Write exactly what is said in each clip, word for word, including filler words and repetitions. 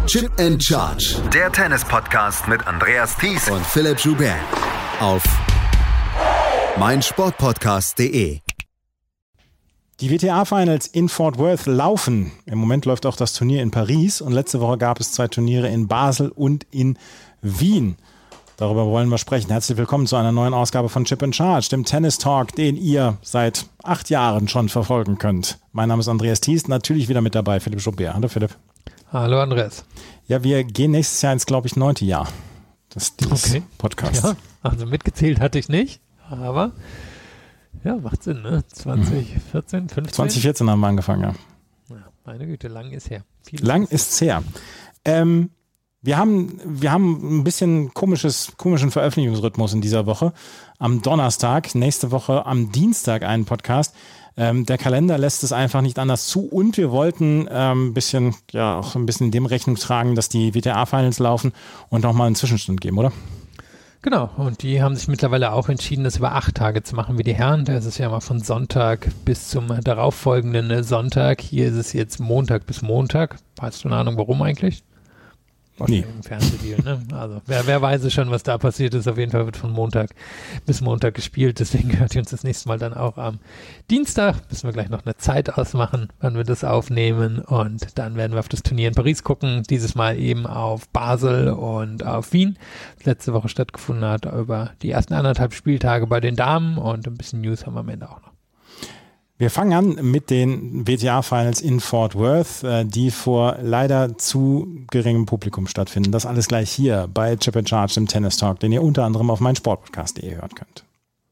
Chip and Charge. Der Tennis-Podcast mit Andreas Thies und Philipp Joubert. Auf meinsportpodcast punkt de. Die W T A-Finals in Fort Worth laufen. Im Moment läuft auch das Turnier in Paris und letzte Woche gab es zwei Turniere in Basel und in Wien. Darüber wollen wir sprechen. Herzlich willkommen zu einer neuen Ausgabe von Chip and Charge, dem Tennis-Talk, den ihr seit acht Jahren schon verfolgen könnt. Mein Name ist Andreas Thies, natürlich wieder mit dabei Philipp Joubert. Hallo Philipp. Hallo Andreas. Ja, wir gehen nächstes Jahr ins, glaube ich, neunte Jahr des okay. Podcasts. Ja, also mitgezählt hatte ich nicht, aber ja, macht Sinn, ne? zwanzig vierzehn, fünfzehn? zwanzig vierzehn haben wir angefangen, ja. Ja, meine Güte, lang ist her. Viel lang ist her. Ähm, wir haben, wir haben ein bisschen komisches, komischen Veröffentlichungsrhythmus in dieser Woche. Am Donnerstag, nächste Woche am Dienstag einen Podcast. Ähm, der Kalender lässt es einfach nicht anders zu und wir wollten ähm, ein bisschen, ja, auch ein bisschen dem Rechnung tragen, dass die W T A-Finals laufen und nochmal einen Zwischenstand geben, oder? Genau, und die haben sich mittlerweile auch entschieden, das über acht Tage zu machen wie die Herren. Da ist es ja mal von Sonntag bis zum darauffolgenden Sonntag. Hier ist es jetzt Montag bis Montag. Hast du eine Ahnung, warum eigentlich? Nee. Im Fernsehdeal, ne? Also wer, wer weiß es schon, was da passiert ist. Auf jeden Fall wird von Montag bis Montag gespielt. Deswegen hört ihr uns das nächste Mal dann auch am Dienstag. Müssen wir gleich noch eine Zeit ausmachen, wann wir das aufnehmen. Und dann werden wir auf das Turnier in Paris gucken. Dieses Mal eben auf Basel und auf Wien. Das letzte Woche stattgefunden hat über die ersten anderthalb Spieltage bei den Damen. Und ein bisschen News haben wir am Ende auch noch. Wir fangen an mit den W T A-Finals in Fort Worth, die vor leider zu geringem Publikum stattfinden. Das alles gleich hier bei Chip and Charge, dem Tennis Talk, den ihr unter anderem auf meinsportpodcast punkt de hören könnt.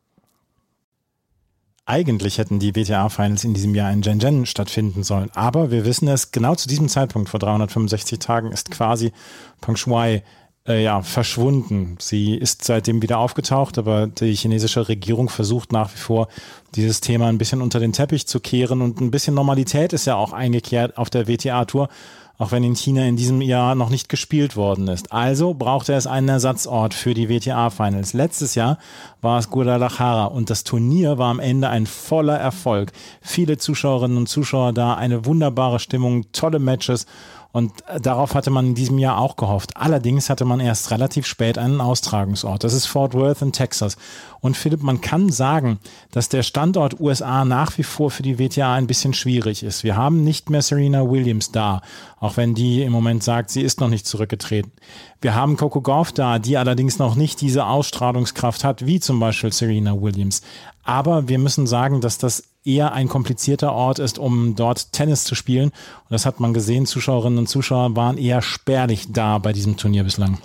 Eigentlich hätten die W T A-Finals in diesem Jahr in Shenzhen stattfinden sollen, aber wir wissen es, genau zu diesem Zeitpunkt vor dreihundertfünfundsechzig Tagen ist quasi Peng Shuai Äh, ja, verschwunden. Sie ist seitdem wieder aufgetaucht, aber die chinesische Regierung versucht nach wie vor, dieses Thema ein bisschen unter den Teppich zu kehren und ein bisschen Normalität ist ja auch eingekehrt auf der W T A-Tour, auch wenn in China in diesem Jahr noch nicht gespielt worden ist. Also brauchte es einen Ersatzort für die W T A-Finals. Letztes Jahr war es Guadalajara und das Turnier war am Ende ein voller Erfolg. Viele Zuschauerinnen und Zuschauer da, eine wunderbare Stimmung, tolle Matches. Und darauf hatte man in diesem Jahr auch gehofft. Allerdings hatte man erst relativ spät einen Austragungsort. Das ist Fort Worth in Texas. Und Philipp, man kann sagen, dass der Standort U S A nach wie vor für die W T A ein bisschen schwierig ist. Wir haben nicht mehr Serena Williams da, auch wenn die im Moment sagt, sie ist noch nicht zurückgetreten. Wir haben Coco Gauff da, die allerdings noch nicht diese Ausstrahlungskraft hat, wie zum Beispiel Serena Williams. Aber wir müssen sagen, dass das eher ein komplizierter Ort ist, um dort Tennis zu spielen. Und das hat man gesehen, Zuschauerinnen und Zuschauer waren eher spärlich da bei diesem Turnier bislang.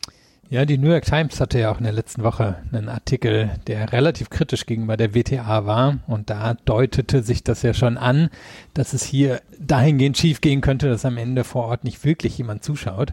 Ja, die New York Times hatte ja auch in der letzten Woche einen Artikel, der relativ kritisch gegenüber der W T A war. Und da deutete sich das ja schon an, dass es hier dahingehend schief gehen könnte, dass am Ende vor Ort nicht wirklich jemand zuschaut.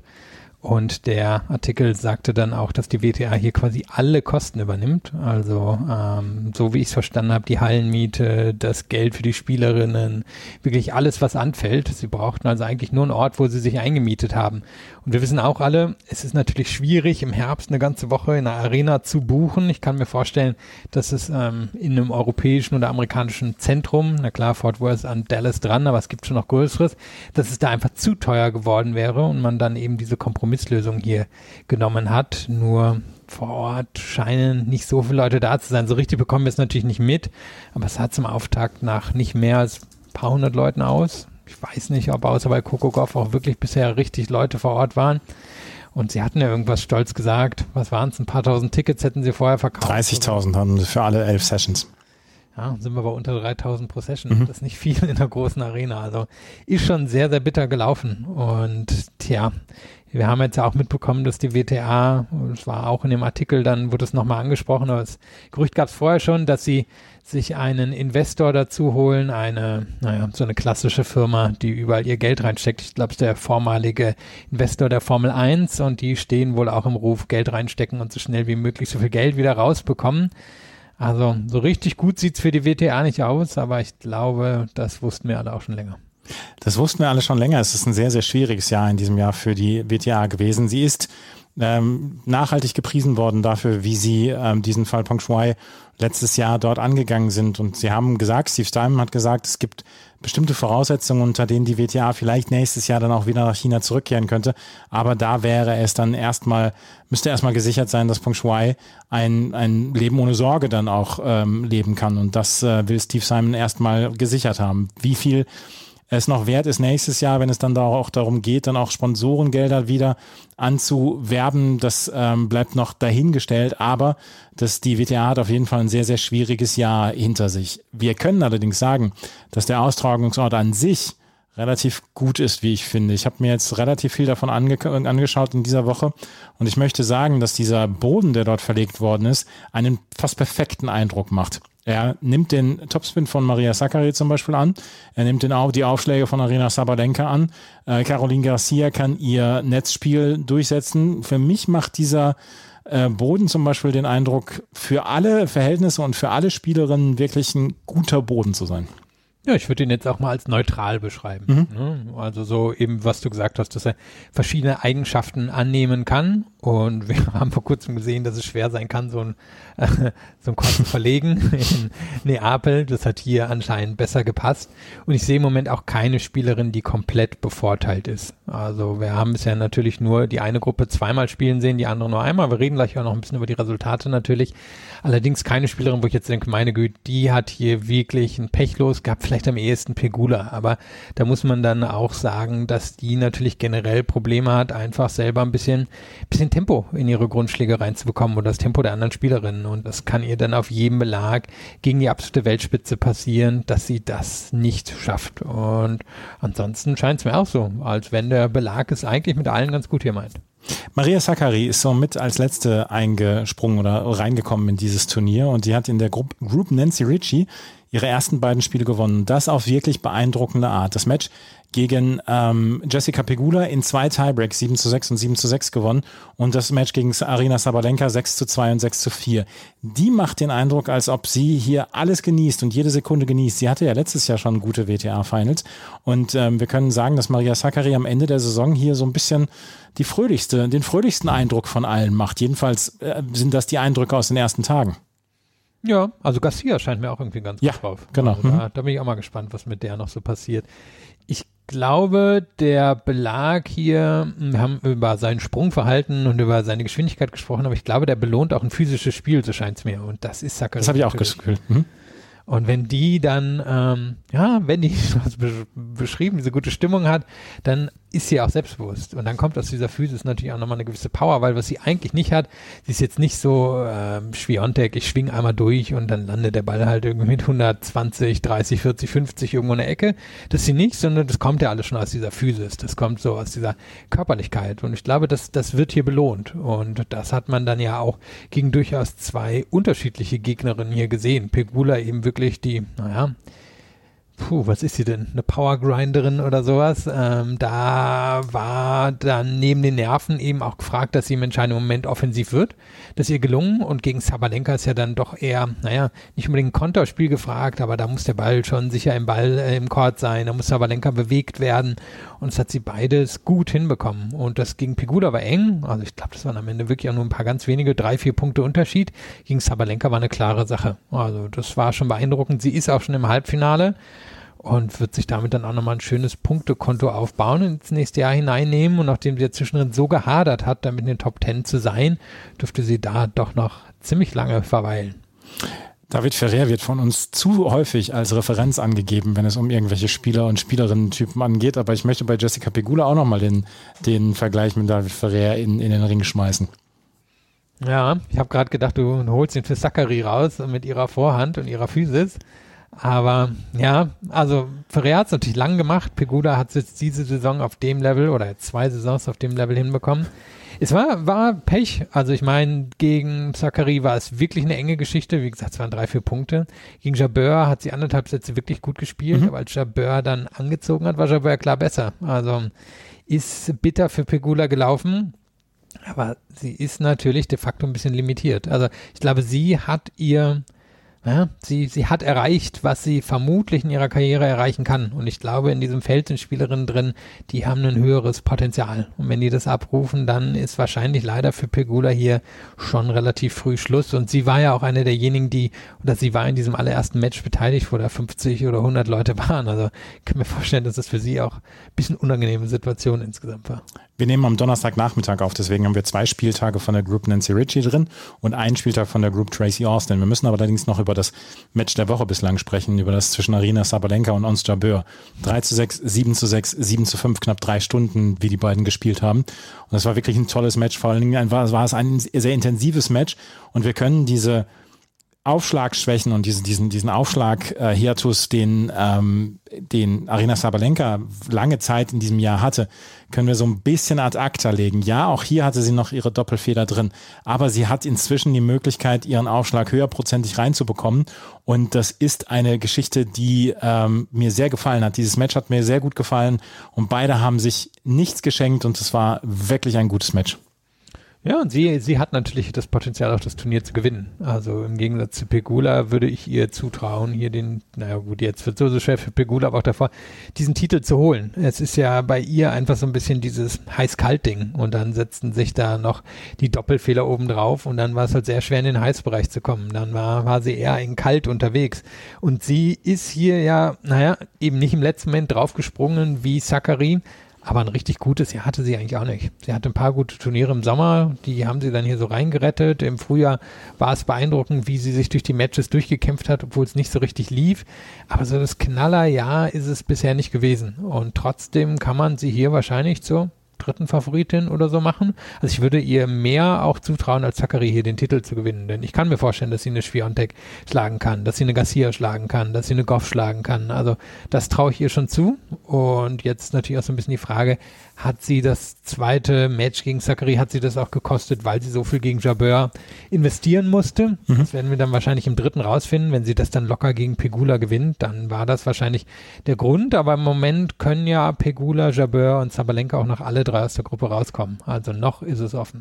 Und der Artikel sagte dann auch, dass die W T A hier quasi alle Kosten übernimmt. Also ähm, so wie ich es verstanden habe, die Hallenmiete, das Geld für die Spielerinnen, wirklich alles, was anfällt. Sie brauchten also eigentlich nur einen Ort, wo sie sich eingemietet haben. Und wir wissen auch alle, es ist natürlich schwierig, im Herbst eine ganze Woche in einer Arena zu buchen. Ich kann mir vorstellen, dass es ähm, in einem europäischen oder amerikanischen Zentrum, na klar, Fort Worth an Dallas dran, aber es gibt schon noch Größeres, dass es da einfach zu teuer geworden wäre und man dann eben diese Kompromisslösung hier genommen hat. Nur vor Ort scheinen nicht so viele Leute da zu sein. So richtig bekommen wir es natürlich nicht mit, aber es sah zum Auftakt nach nicht mehr als ein paar hundert Leuten aus. Ich weiß nicht, ob außer bei Coco Gauff auch wirklich bisher richtig Leute vor Ort waren. Und sie hatten ja irgendwas stolz gesagt. Was waren es? Ein paar tausend Tickets hätten sie vorher verkauft. dreißigtausend haben sie für alle elf Sessions. Ja, sind wir bei unter dreitausend pro Session. Mhm. Das ist nicht viel in einer großen Arena. Also ist schon sehr, sehr bitter gelaufen. Und tja, wir haben jetzt ja auch mitbekommen, dass die W T A, es war auch in dem Artikel, dann wurde es nochmal angesprochen, aber das Gerücht gab es vorher schon, dass sie sich einen Investor dazu holen, eine, naja, so eine klassische Firma, die überall ihr Geld reinsteckt. Ich glaube, es ist der vormalige Investor der Formel eins und die stehen wohl auch im Ruf, Geld reinstecken und so schnell wie möglich so viel Geld wieder rausbekommen. Also so richtig gut sieht's für die W T A nicht aus, aber ich glaube, das wussten wir alle auch schon länger. Das wussten wir alle schon länger. Es ist ein sehr, sehr schwieriges Jahr in diesem Jahr für die W T A gewesen. Sie ist ähm, nachhaltig gepriesen worden dafür, wie sie ähm, diesen Fall Peng Shuai letztes Jahr dort angegangen sind. Und sie haben gesagt, Steve Steinman hat gesagt, es gibt bestimmte Voraussetzungen, unter denen die W T A vielleicht nächstes Jahr dann auch wieder nach China zurückkehren könnte. Aber da wäre es dann erstmal, müsste erstmal gesichert sein, dass Peng Shuai ein, ein Leben ohne Sorge dann auch ähm, leben kann. Und das äh, will Steve Steinman erstmal gesichert haben. Wie viel es noch wert ist nächstes Jahr, wenn es dann da auch darum geht, dann auch Sponsorengelder wieder anzuwerben, das ähm, bleibt noch dahingestellt, aber das, die W T A hat auf jeden Fall ein sehr, sehr schwieriges Jahr hinter sich. Wir können allerdings sagen, dass der Austragungsort an sich relativ gut ist, wie ich finde. Ich habe mir jetzt relativ viel davon ange- angeschaut in dieser Woche und ich möchte sagen, dass dieser Boden, der dort verlegt worden ist, einen fast perfekten Eindruck macht. Er nimmt den Topspin von Maria Sakkari zum Beispiel an. Er nimmt den, die Aufschläge von Aryna Sabalenka an. Äh, Caroline Garcia kann ihr Netzspiel durchsetzen. Für mich macht dieser äh, Boden zum Beispiel den Eindruck, für alle Verhältnisse und für alle Spielerinnen wirklich ein guter Boden zu sein. Ja, ich würde ihn jetzt auch mal als neutral beschreiben. Mhm. Ne? Also so eben, was du gesagt hast, dass er verschiedene Eigenschaften annehmen kann. Und wir haben vor kurzem gesehen, dass es schwer sein kann, so ein, äh, so ein Korb zu verlegen in Neapel. Das hat hier anscheinend besser gepasst. Und ich sehe im Moment auch keine Spielerin, die komplett bevorteilt ist. Also wir haben bisher natürlich nur die eine Gruppe zweimal spielen sehen, die andere nur einmal. Wir reden gleich auch noch ein bisschen über die Resultate natürlich. Allerdings keine Spielerin, wo ich jetzt denke, meine Güte, die hat hier wirklich ein Pech los gehabt, vielleicht am ehesten Pegula. Aber da muss man dann auch sagen, dass die natürlich generell Probleme hat, einfach selber ein bisschen, bisschen Tempo in ihre Grundschläge reinzubekommen oder das Tempo der anderen Spielerinnen. Und das kann ihr dann auf jedem Belag gegen die absolute Weltspitze passieren, dass sie das nicht schafft. Und ansonsten scheint es mir auch so, als wenn der Belag es eigentlich mit allen ganz gut hier meint. Maria Sakkari ist somit als letzte eingesprungen oder reingekommen in dieses Turnier und die hat in der Group, Group Nancy Ritchie ihre ersten beiden Spiele gewonnen. Das auf wirklich beeindruckende Art. Das Match gegen ähm, Jessica Pegula in zwei Tiebreaks, sieben zu sechs und sieben zu sechs gewonnen und das Match gegen Aryna Sabalenka sechs zu zwei und sechs zu vier. Die macht den Eindruck, als ob sie hier alles genießt und jede Sekunde genießt. Sie hatte ja letztes Jahr schon gute W T A-Finals und ähm, wir können sagen, dass Maria Sakkari am Ende der Saison hier so ein bisschen die fröhlichste, den fröhlichsten Eindruck von allen macht. Jedenfalls äh, sind das die Eindrücke aus den ersten Tagen. Ja, also Garcia scheint mir auch irgendwie ganz ja, gut drauf. Genau. Also da, da bin ich auch mal gespannt, was mit der noch so passiert. Ich glaube, der Belag hier, wir haben über sein Sprungverhalten und über seine Geschwindigkeit gesprochen, aber ich glaube, der belohnt auch ein physisches Spiel, so scheint es mir. Und das ist Sakkari. Das habe ich auch gefühlt. Mhm. Und wenn die dann, ähm, ja, wenn die was be- beschrieben, diese gute Stimmung hat, dann ist sie auch selbstbewusst. Und dann kommt aus dieser Physis natürlich auch nochmal eine gewisse Power, weil was sie eigentlich nicht hat, sie ist jetzt nicht so ähm, Schwiontek, ich schwing einmal durch und dann landet der Ball halt irgendwie mit hundertzwanzig, dreißig, vierzig, fünfzig irgendwo in der Ecke. Das ist sie nicht, sondern das kommt ja alles schon aus dieser Physis. Das kommt so aus dieser Körperlichkeit. Und ich glaube, das, das wird hier belohnt. Und das hat man dann ja auch gegen durchaus zwei unterschiedliche Gegnerinnen hier gesehen. Pegula eben wirklich die, naja, puh, was ist sie denn? Eine Powergrinderin oder sowas? Ähm, da war dann neben den Nerven eben auch gefragt, dass sie im entscheidenden Moment offensiv wird. Das ist ihr gelungen und gegen Sabalenka ist ja dann doch eher, naja, nicht unbedingt ein Konterspiel gefragt, aber da muss der Ball schon sicher im Ball, äh, im Court sein, da muss Sabalenka bewegt werden und es hat sie beides gut hinbekommen und das gegen Pegula war eng, also ich glaube, das waren am Ende wirklich auch nur ein paar ganz wenige, drei, vier Punkte Unterschied. Gegen Sabalenka war eine klare Sache. Also das war schon beeindruckend. Sie ist auch schon im Halbfinale und wird sich damit dann auch nochmal ein schönes Punktekonto aufbauen und ins nächste Jahr hineinnehmen. Und nachdem sie ja zwischendrin so gehadert hat, damit in den Top Ten zu sein, dürfte sie da doch noch ziemlich lange verweilen. David Ferrer wird von uns zu häufig als Referenz angegeben, wenn es um irgendwelche Spieler- und Spielerinnen-Typen angeht. Aber ich möchte bei Jessica Pegula auch nochmal den, den Vergleich mit David Ferrer in, in den Ring schmeißen. Ja, ich habe gerade gedacht, du holst ihn für Sakkari raus mit ihrer Vorhand und ihrer Physis. Aber ja, also Ferrer hat es natürlich lang gemacht. Pegula hat es jetzt diese Saison auf dem Level oder jetzt zwei Saisons auf dem Level hinbekommen. Es war, war Pech. Also ich meine, gegen Sakkari war es wirklich eine enge Geschichte. Wie gesagt, es waren drei, vier Punkte. Gegen Jabeur hat sie anderthalb Sätze wirklich gut gespielt. Mhm. Aber als Jabeur dann angezogen hat, war Jabeur klar besser. Also ist bitter für Pegula gelaufen. Aber sie ist natürlich de facto ein bisschen limitiert. Also ich glaube, sie hat ihr Ja, sie, sie hat erreicht, was sie vermutlich in ihrer Karriere erreichen kann. Und ich glaube, in diesem Feld sind Spielerinnen drin, die haben ein höheres Potenzial. Und wenn die das abrufen, dann ist wahrscheinlich leider für Pegula hier schon relativ früh Schluss. Und sie war ja auch eine derjenigen, die, oder sie war in diesem allerersten Match beteiligt, wo da fünfzig oder hundert Leute waren. Also ich kann mir vorstellen, dass das für sie auch ein bisschen unangenehme Situation insgesamt war. Wir nehmen am Donnerstagnachmittag auf, deswegen haben wir zwei Spieltage von der Group Nancy Ritchie drin und einen Spieltag von der Group Tracy Austin. Wir müssen aber allerdings noch über das Match der Woche bislang sprechen, über das zwischen Aryna Sabalenka und Ons Jabeur. drei zu sechs, sieben zu sechs, sieben zu fünf, knapp drei Stunden, wie die beiden gespielt haben. Und das war wirklich ein tolles Match, vor allen Dingen war, war es ein sehr intensives Match und wir können diese Aufschlagschwächen und diesen, diesen, diesen Aufschlag-Hiatus, den, ähm, den Aryna Sabalenka lange Zeit in diesem Jahr hatte, können wir so ein bisschen ad acta legen. Ja, auch hier hatte sie noch ihre Doppelfehler drin, aber sie hat inzwischen die Möglichkeit, ihren Aufschlag höherprozentig reinzubekommen und das ist eine Geschichte, die ähm, mir sehr gefallen hat. Dieses Match hat mir sehr gut gefallen und beide haben sich nichts geschenkt und es war wirklich ein gutes Match. Ja, und sie, sie hat natürlich das Potenzial, auch das Turnier zu gewinnen. Also im Gegensatz zu Pegula würde ich ihr zutrauen, hier den, naja gut, jetzt wird so so schwer für Pegula, aber auch davor, diesen Titel zu holen. Es ist ja bei ihr einfach so ein bisschen dieses Heiß-Kalt-Ding und dann setzten sich da noch die Doppelfehler oben drauf und dann war es halt sehr schwer in den Heißbereich zu kommen. Dann war, war sie eher in Kalt unterwegs. Und sie ist hier ja, naja, eben nicht im letzten Moment draufgesprungen wie Sakkari, aber ein richtig gutes Jahr hatte sie eigentlich auch nicht. Sie hatte ein paar gute Turniere im Sommer, die haben sie dann hier so reingerettet. Im Frühjahr war es beeindruckend, wie sie sich durch die Matches durchgekämpft hat, obwohl es nicht so richtig lief. Aber so das Knallerjahr ist es bisher nicht gewesen. Und trotzdem kann man sie hier wahrscheinlich zur dritten Favoritin oder so machen. Also ich würde ihr mehr auch zutrauen, als Sakkari hier den Titel zu gewinnen, denn ich kann mir vorstellen, dass sie eine Swiatek schlagen kann, dass sie eine Garcia schlagen kann, dass sie eine Gauff schlagen kann. Also das traue ich ihr schon zu. Und jetzt natürlich auch so ein bisschen die Frage, hat sie das zweite Match gegen Sakkari, hat sie das auch gekostet, weil sie so viel gegen Jabeur investieren musste? Mhm. Das werden wir dann wahrscheinlich im dritten rausfinden. Wenn sie das dann locker gegen Pegula gewinnt, dann war das wahrscheinlich der Grund. Aber im Moment können ja Pegula, Jabeur und Sabalenka auch noch alle drei aus der Gruppe rauskommen. Also noch ist es offen.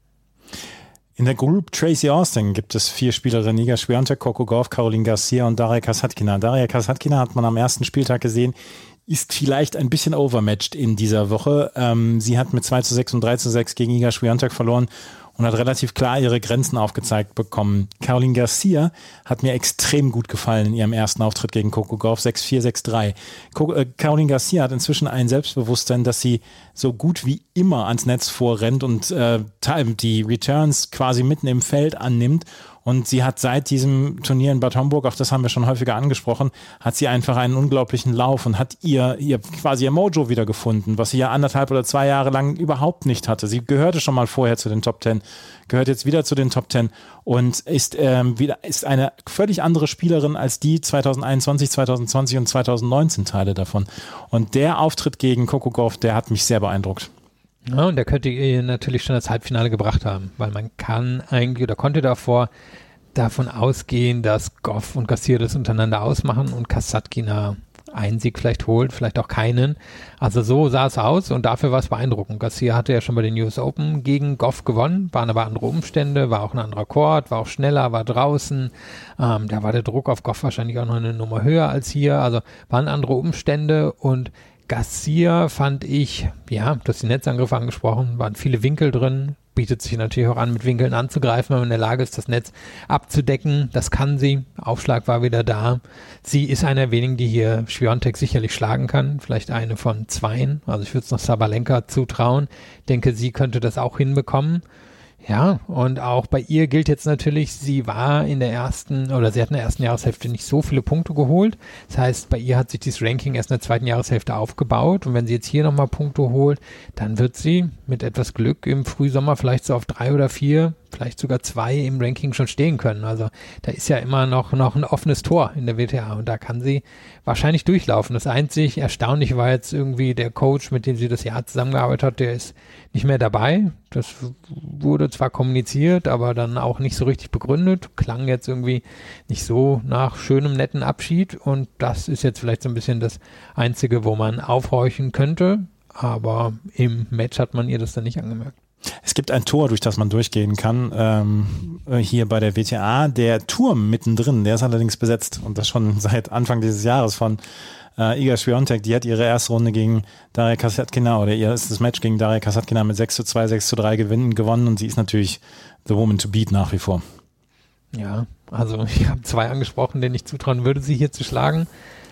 In der Group Tracy Austin gibt es vier Spielerinnen: Iga Swiatek, Coco Gauff, Caroline Garcia und Daria Kasatkina. Daria Kasatkina hat man am ersten Spieltag gesehen, ist vielleicht ein bisschen overmatched in dieser Woche. Ähm, sie hat mit zwei zu sechs und drei zu sechs gegen Iga Swiatek verloren und hat relativ klar ihre Grenzen aufgezeigt bekommen. Caroline Garcia hat mir extrem gut gefallen in ihrem ersten Auftritt gegen Coco Gauff, sechs vier, sechs drei. Co- äh, Caroline Garcia hat inzwischen ein Selbstbewusstsein, dass sie so gut wie immer ans Netz vorrennt und äh, die Returns quasi mitten im Feld annimmt. Und sie hat seit diesem Turnier in Bad Homburg, auch das haben wir schon häufiger angesprochen, hat sie einfach einen unglaublichen Lauf und hat ihr, ihr quasi ihr Mojo wiedergefunden, was sie ja anderthalb oder zwei Jahre lang überhaupt nicht hatte. Sie gehörte schon mal vorher zu den Top Ten, gehört jetzt wieder zu den Top Ten und ist ähm, wieder ist eine völlig andere Spielerin als die zwanzig einundzwanzig, zwanzig zwanzig und zwanzig neunzehn Teile davon. Und der Auftritt gegen Coco Gauff, der hat mich sehr beeindruckt. Ja, und der könnte ihr natürlich schon das Halbfinale gebracht haben, weil man kann eigentlich oder konnte davor davon ausgehen, dass Gauff und Garcia das untereinander ausmachen und Kasatkina einen Sieg vielleicht holt, vielleicht auch keinen. Also so sah es aus und dafür war es beeindruckend. Garcia hatte ja schon bei den U S Open gegen Gauff gewonnen, waren aber andere Umstände, war auch ein anderer Court, war auch schneller, war draußen. Ähm, da war der Druck auf Gauff wahrscheinlich auch noch eine Nummer höher als hier. Also waren andere Umstände und Garcia fand ich, ja, du hast die Netzangriffe angesprochen, waren viele Winkel drin, bietet sich natürlich auch an, mit Winkeln anzugreifen, wenn man in der Lage ist, das Netz abzudecken. Das kann sie. Aufschlag war wieder da. Sie ist einer der wenigen, die hier Swiatek sicherlich schlagen kann. Vielleicht eine von zweien. Also ich würde es noch Sabalenka zutrauen. Denke, sie könnte das auch hinbekommen. Ja, und auch bei ihr gilt jetzt natürlich, sie war in der ersten, oder sie hat in der ersten Jahreshälfte nicht so viele Punkte geholt. Das heißt, bei ihr hat sich dieses Ranking erst in der zweiten Jahreshälfte aufgebaut. Und wenn sie jetzt hier nochmal Punkte holt, dann wird sie mit etwas Glück im Frühsommer vielleicht so auf drei oder vier, vielleicht sogar zwei im Ranking schon stehen können. Also da ist ja immer noch, noch ein offenes Tor in der W T A und da kann sie wahrscheinlich durchlaufen. Das einzig Erstaunliche war jetzt irgendwie der Coach, mit dem sie das Jahr zusammengearbeitet hat, der ist nicht mehr dabei. Das wurde zwar kommuniziert, aber dann auch nicht so richtig begründet. Klang jetzt irgendwie nicht so nach schönem, netten Abschied und das ist jetzt vielleicht so ein bisschen das Einzige, wo man aufhorchen könnte, aber im Match hat man ihr das dann nicht angemerkt. Es Es gibt ein Tor, durch das man durchgehen kann, ähm, hier bei der W T A. Der Turm mittendrin, der ist allerdings besetzt und das schon seit Anfang dieses Jahres von äh, Iga Swiatek. Die hat ihre erste Runde gegen Daria Kasatkina oder ihr erstes Match gegen Daria Kasatkina mit sechs zu zwei, sechs zu drei gewinnen, gewonnen und sie ist natürlich the woman to beat nach wie vor. Ja, also ich habe zwei angesprochen, denen ich zutrauen würde, sie hier zu schlagen.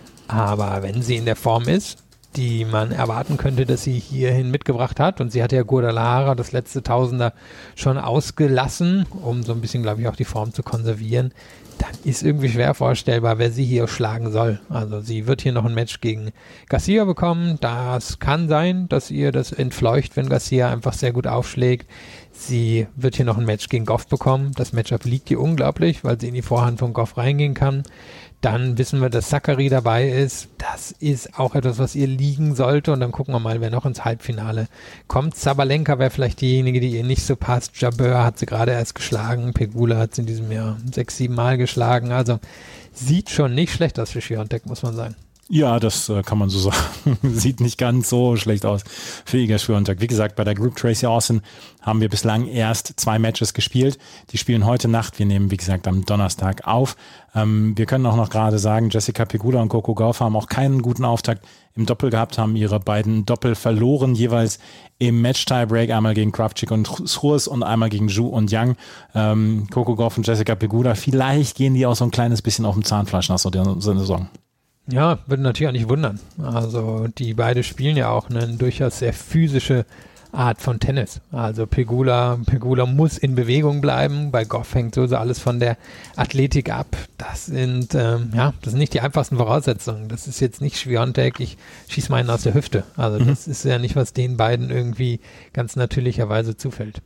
Aber wenn sie in der Form ist, die man erwarten könnte, dass sie hierhin mitgebracht hat. Und sie hat ja Guadalajara das letzte Tausender schon ausgelassen, um so ein bisschen, glaube ich, auch die Form zu konservieren. Dann ist irgendwie schwer vorstellbar, wer sie hier schlagen soll. Also sie wird hier noch ein Match gegen Garcia bekommen. Das kann sein, dass ihr das entfleucht, wenn Garcia einfach sehr gut aufschlägt. Sie wird hier noch ein Match gegen Goff bekommen. Das Matchup liegt ihr unglaublich, weil sie in die Vorhand von Goff reingehen kann. Dann wissen wir, dass Sakkari dabei ist. Das ist auch etwas, was ihr liegen sollte. Und dann gucken wir mal, wer noch ins Halbfinale kommt. Sabalenka wäre vielleicht diejenige, die ihr nicht so passt. Jabeur hat sie gerade erst geschlagen. Pegula hat sie in diesem Jahr sechs, sieben Mal geschlagen. Also sieht schon nicht schlecht aus für Swiatek, muss man sagen. Ja, das äh, kann man so sagen. Sieht nicht ganz so schlecht aus für Iga Swiatek. Wie gesagt, bei der Group Tracy Austin haben wir bislang erst zwei Matches gespielt. Die spielen heute Nacht. Wir nehmen, wie gesagt, am Donnerstag auf. Ähm, wir können auch noch gerade sagen, Jessica Pegula und Coco Gauff haben auch keinen guten Auftakt im Doppel gehabt, haben ihre beiden Doppel verloren, jeweils im Match-Tiebreak, einmal gegen Kravchik und Schurz und einmal gegen Zhu und Yang. Ähm, Coco Gauff und Jessica Pegula, vielleicht gehen die auch so ein kleines bisschen auf dem Zahnfleisch nach so der Saison. Ja, würde natürlich auch nicht wundern. Also die beide spielen ja auch eine durchaus sehr physische Art von Tennis. Also Pegula, Pegula muss in Bewegung bleiben. Bei Goff hängt so alles von der Athletik ab. Das sind ähm, ja, das sind nicht die einfachsten Voraussetzungen. Das ist jetzt nicht Swiatek, ich schieße meinen aus der Hüfte. Also mhm. das ist ja nicht, was den beiden irgendwie ganz natürlicherweise zufällt.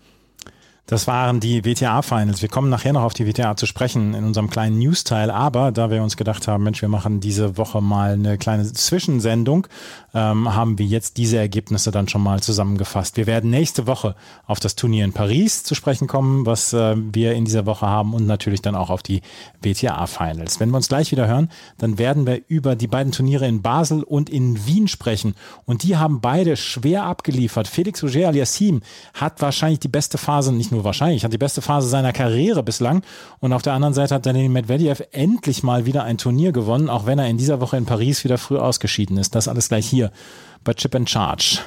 Das waren die W T A-Finals. Wir kommen nachher noch auf die W T A zu sprechen in unserem kleinen News-Teil, aber da wir uns gedacht haben, Mensch, wir machen diese Woche mal eine kleine Zwischensendung, ähm, haben wir jetzt diese Ergebnisse dann schon mal zusammengefasst. Wir werden nächste Woche auf das Turnier in Paris zu sprechen kommen, was äh, wir in dieser Woche haben und natürlich dann auch auf die W T A-Finals. Wenn wir uns gleich wieder hören, dann werden wir über die beiden Turniere in Basel und in Wien sprechen und die haben beide schwer abgeliefert. Felix Auger-Aliassime hat wahrscheinlich die beste Phase, nicht nur wahrscheinlich, hat die beste Phase seiner Karriere bislang und auf der anderen Seite hat Daniil Medvedev endlich mal wieder ein Turnier gewonnen, auch wenn er in dieser Woche in Paris wieder früh ausgeschieden ist. Das alles gleich hier bei Chip and Charge.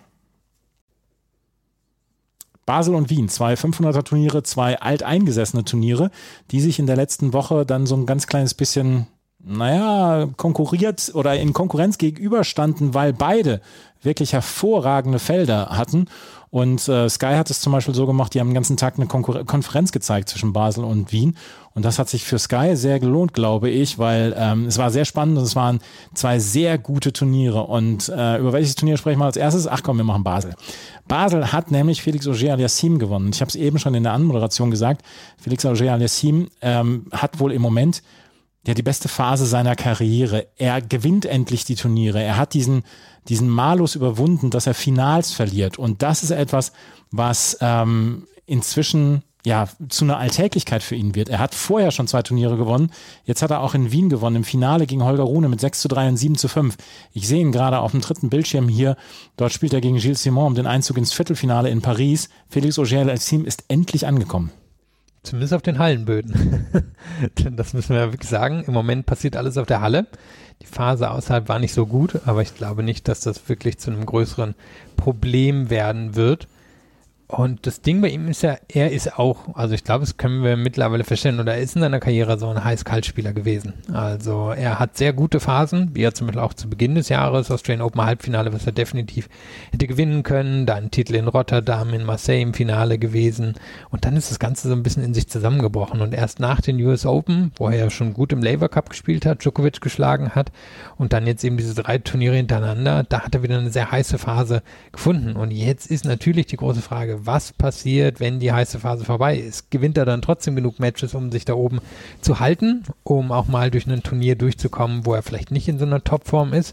Basel und Wien, zwei fünfhunderter Turniere, zwei alteingesessene Turniere, die sich in der letzten Woche dann so ein ganz kleines bisschen, naja, konkurriert oder in Konkurrenz gegenüberstanden, weil beide wirklich hervorragende Felder hatten. Und äh, Sky hat es zum Beispiel so gemacht, die haben den ganzen Tag eine Konkur- Konferenz gezeigt zwischen Basel und Wien. Und das hat sich für Sky sehr gelohnt, glaube ich, weil ähm, es war sehr spannend und es waren zwei sehr gute Turniere. Und äh, über welches Turnier sprechen wir als erstes? Ach komm, wir machen Basel. Basel hat nämlich Felix Auger-Aliassime gewonnen. Ich habe es eben schon in der Anmoderation gesagt. Felix Auger-Aliassime ähm, hat wohl im Moment ja die beste Phase seiner Karriere. Er gewinnt endlich die Turniere. Er hat diesen diesen Malus überwunden, dass er Finals verliert. Und das ist etwas, was ähm, inzwischen ja zu einer Alltäglichkeit für ihn wird. Er hat vorher schon zwei Turniere gewonnen. Jetzt hat er auch in Wien gewonnen, im Finale gegen Holger Rune mit sechs zu drei und sieben zu fünf. Ich sehe ihn gerade auf dem dritten Bildschirm hier. Dort spielt er gegen Gilles Simon um den Einzug ins Viertelfinale in Paris. Felix Auger-Aliassime ist endlich angekommen. Zumindest auf den Hallenböden. Das müssen wir ja wirklich sagen. Im Moment passiert alles auf der Halle. Die Phase außerhalb war nicht so gut, aber ich glaube nicht, dass das wirklich zu einem größeren Problem werden wird. Und das Ding bei ihm ist ja, er ist auch, also ich glaube, das können wir mittlerweile feststellen, oder er ist in seiner Karriere so ein Heiß-Kalt-Spieler gewesen. Also er hat sehr gute Phasen, wie er zum Beispiel auch zu Beginn des Jahres, Australian Open Halbfinale, was er definitiv hätte gewinnen können, dann Titel in Rotterdam, in Marseille im Finale gewesen und dann ist das Ganze so ein bisschen in sich zusammengebrochen und erst nach den U S Open, wo er ja schon gut im Laver Cup gespielt hat, Djokovic geschlagen hat und dann jetzt eben diese drei Turniere hintereinander, da hat er wieder eine sehr heiße Phase gefunden und jetzt ist natürlich die große Frage, was passiert, wenn die heiße Phase vorbei ist? Gewinnt er dann trotzdem genug Matches, um sich da oben zu halten, um auch mal durch ein Turnier durchzukommen, wo er vielleicht nicht in so einer Topform ist,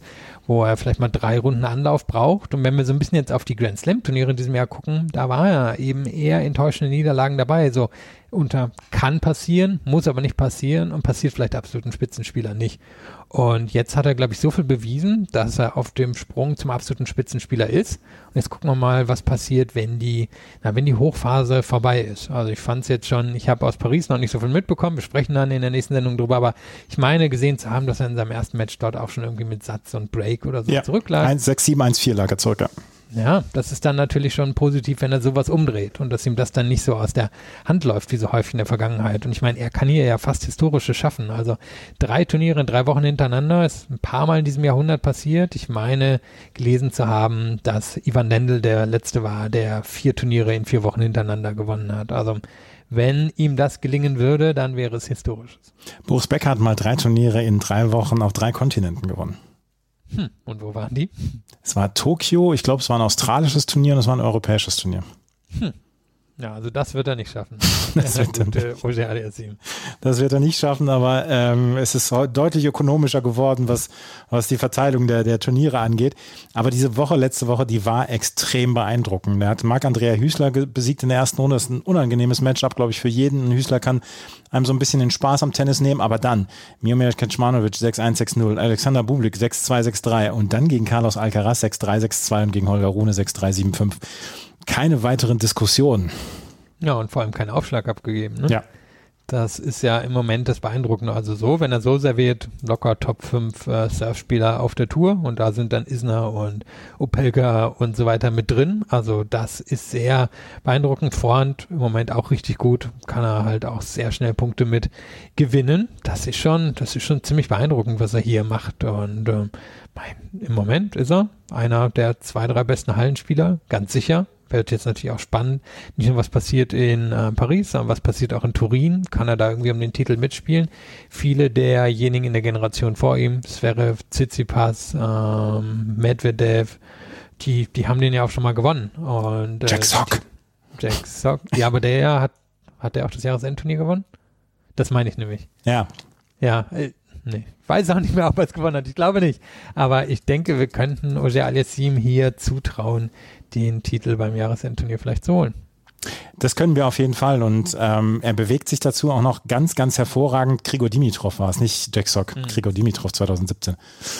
wo er vielleicht mal drei Runden Anlauf braucht. Und wenn wir so ein bisschen jetzt auf die Grand Slam Turniere in diesem Jahr gucken, da war ja eben eher enttäuschende Niederlagen dabei. So unter kann passieren, muss aber nicht passieren und passiert vielleicht absoluten Spitzenspieler nicht. Und jetzt hat er, glaube ich, so viel bewiesen, dass er auf dem Sprung zum absoluten Spitzenspieler ist. Und jetzt gucken wir mal, was passiert, wenn die, na, wenn die Hochphase vorbei ist. Also ich fand es jetzt schon, ich habe aus Paris noch nicht so viel mitbekommen, wir sprechen dann in der nächsten Sendung drüber, aber ich meine gesehen zu haben, dass er in seinem ersten Match dort auch schon irgendwie mit Satz und Break oder so ja, zurücklag. eins sechs sieben eins vier lag er zurück, ja. Ja, das ist dann natürlich schon positiv, wenn er sowas umdreht und dass ihm das dann nicht so aus der Hand läuft, wie so häufig in der Vergangenheit. Und ich meine, er kann hier ja fast Historisches schaffen. Also drei Turniere in drei Wochen hintereinander, ist ein paar Mal in diesem Jahrhundert passiert. Ich meine, gelesen zu haben, dass Ivan Lendl der Letzte war, der vier Turniere in vier Wochen hintereinander gewonnen hat. Also wenn ihm das gelingen würde, dann wäre es Historisches. Boris Becker hat mal drei Turniere in drei Wochen auf drei Kontinenten gewonnen. Hm. Und wo waren die? Es war Tokio, ich glaube, es war ein australisches Turnier und es war ein europäisches Turnier. Hm. Ja, also das wird er nicht schaffen. Das wird, gute Auger Aliassime. Das wird er nicht schaffen, aber ähm, es ist deutlich ökonomischer geworden, was, was die Verteilung der, der Turniere angeht. Aber diese Woche, letzte Woche, die war extrem beeindruckend. Er hat Marc-Andrea Hüßler besiegt in der ersten Runde. Das ist ein unangenehmes Matchup, glaube ich, für jeden. Hüßler kann einem so ein bisschen den Spaß am Tennis nehmen, aber dann Miomir Kecmanovic sechs eins, sechs null, Alexander Bublik sechs zwei, sechs drei und dann gegen Carlos Alcaraz sechs drei, sechs zwei und gegen Holger Rune sechs drei, sieben fünf. Keine weiteren Diskussionen. Ja, und vor allem keinen Aufschlag abgegeben. Ne? Ja. Das ist ja im Moment das Beeindruckende. Also so, wenn er so serviert, locker Top fünf äh, Surfspieler auf der Tour und da sind dann Isner und Opelka und so weiter mit drin. Also das ist sehr beeindruckend. Vorhand im Moment auch richtig gut. Kann er halt auch sehr schnell Punkte mit gewinnen. Das ist schon, das ist schon ziemlich beeindruckend, was er hier macht. Und ähm, mein, im Moment ist er einer der zwei, drei besten Hallenspieler, ganz sicher. Wird jetzt natürlich auch spannend, nicht nur was passiert in äh, Paris, sondern was passiert auch in Turin. Kann er da irgendwie um den Titel mitspielen? Viele derjenigen in der Generation vor ihm, Zverev, Tsitsipas, ähm, Medvedev, die, die haben den ja auch schon mal gewonnen. Und, äh, Jack Sock. Jack Sock. Ja, aber der hat, hat der auch das Jahresendturnier gewonnen? Das meine ich nämlich. Ja. Ja, äh, nee. Weiß auch nicht mehr, ob er es gewonnen hat. Ich glaube nicht. Aber ich denke, wir könnten Auger Aliassime hier zutrauen, den Titel beim Jahresendturnier vielleicht zu holen. Das können wir auf jeden Fall und ähm, er bewegt sich dazu auch noch ganz, ganz hervorragend. Grigor Dimitrov war es, nicht Jack Sock, mhm. Grigor Dimitrov zwanzig siebzehn.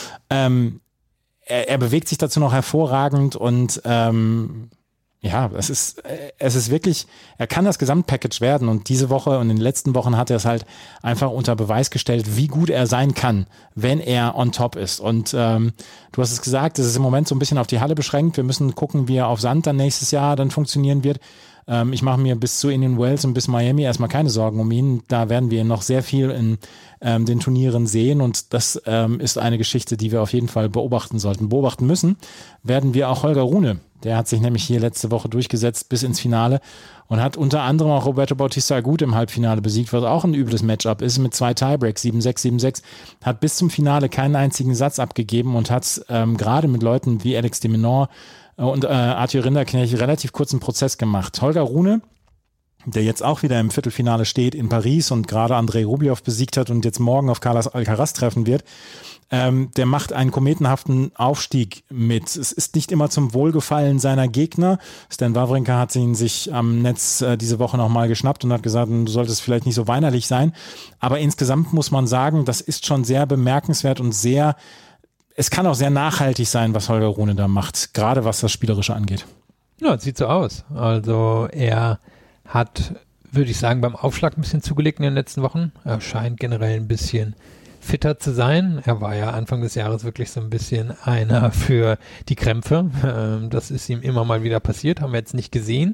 Ähm, er, er bewegt sich dazu noch hervorragend und ähm, ja, es ist, es ist wirklich, er kann das Gesamtpackage werden und diese Woche und in den letzten Wochen hat er es halt einfach unter Beweis gestellt, wie gut er sein kann, wenn er on top ist. Und ähm, du hast es gesagt, es ist im Moment so ein bisschen auf die Halle beschränkt. Wir müssen gucken, wie er auf Sand dann nächstes Jahr dann funktionieren wird. Ähm, ich mache mir bis zu Indian Wells und bis Miami erstmal keine Sorgen um ihn. Da werden wir noch sehr viel in ähm, den Turnieren sehen und das ähm, ist eine Geschichte, die wir auf jeden Fall beobachten sollten. Beobachten müssen werden wir auch Holger Rune. Der hat sich nämlich hier letzte Woche durchgesetzt bis ins Finale und hat unter anderem auch Roberto Bautista Agut im Halbfinale besiegt, was auch ein übles Matchup ist mit zwei Tiebreaks, sieben sechs, sieben sechs, hat bis zum Finale keinen einzigen Satz abgegeben und hat ähm, gerade mit Leuten wie Alex de Minaur und äh, Arthur Rinderknecht relativ kurzen Prozess gemacht. Holger Rune, der jetzt auch wieder im Viertelfinale steht in Paris und gerade Andrei Rublev besiegt hat und jetzt morgen auf Carlos Alcaraz treffen wird, ähm, der macht einen kometenhaften Aufstieg mit. Es ist nicht immer zum Wohlgefallen seiner Gegner. Stan Wawrinka hat ihn sich am Netz äh, diese Woche nochmal geschnappt und hat gesagt, du solltest vielleicht nicht so weinerlich sein. Aber insgesamt muss man sagen, das ist schon sehr bemerkenswert und sehr, es kann auch sehr nachhaltig sein, was Holger Rune da macht, gerade was das Spielerische angeht. Ja, sieht so aus. Also er hat, würde ich sagen, beim Aufschlag ein bisschen zugelegt in den letzten Wochen. Er scheint generell ein bisschen fitter zu sein. Er war ja Anfang des Jahres wirklich so ein bisschen einer für die Krämpfe. Ähm, das ist ihm immer mal wieder passiert, haben wir jetzt nicht gesehen.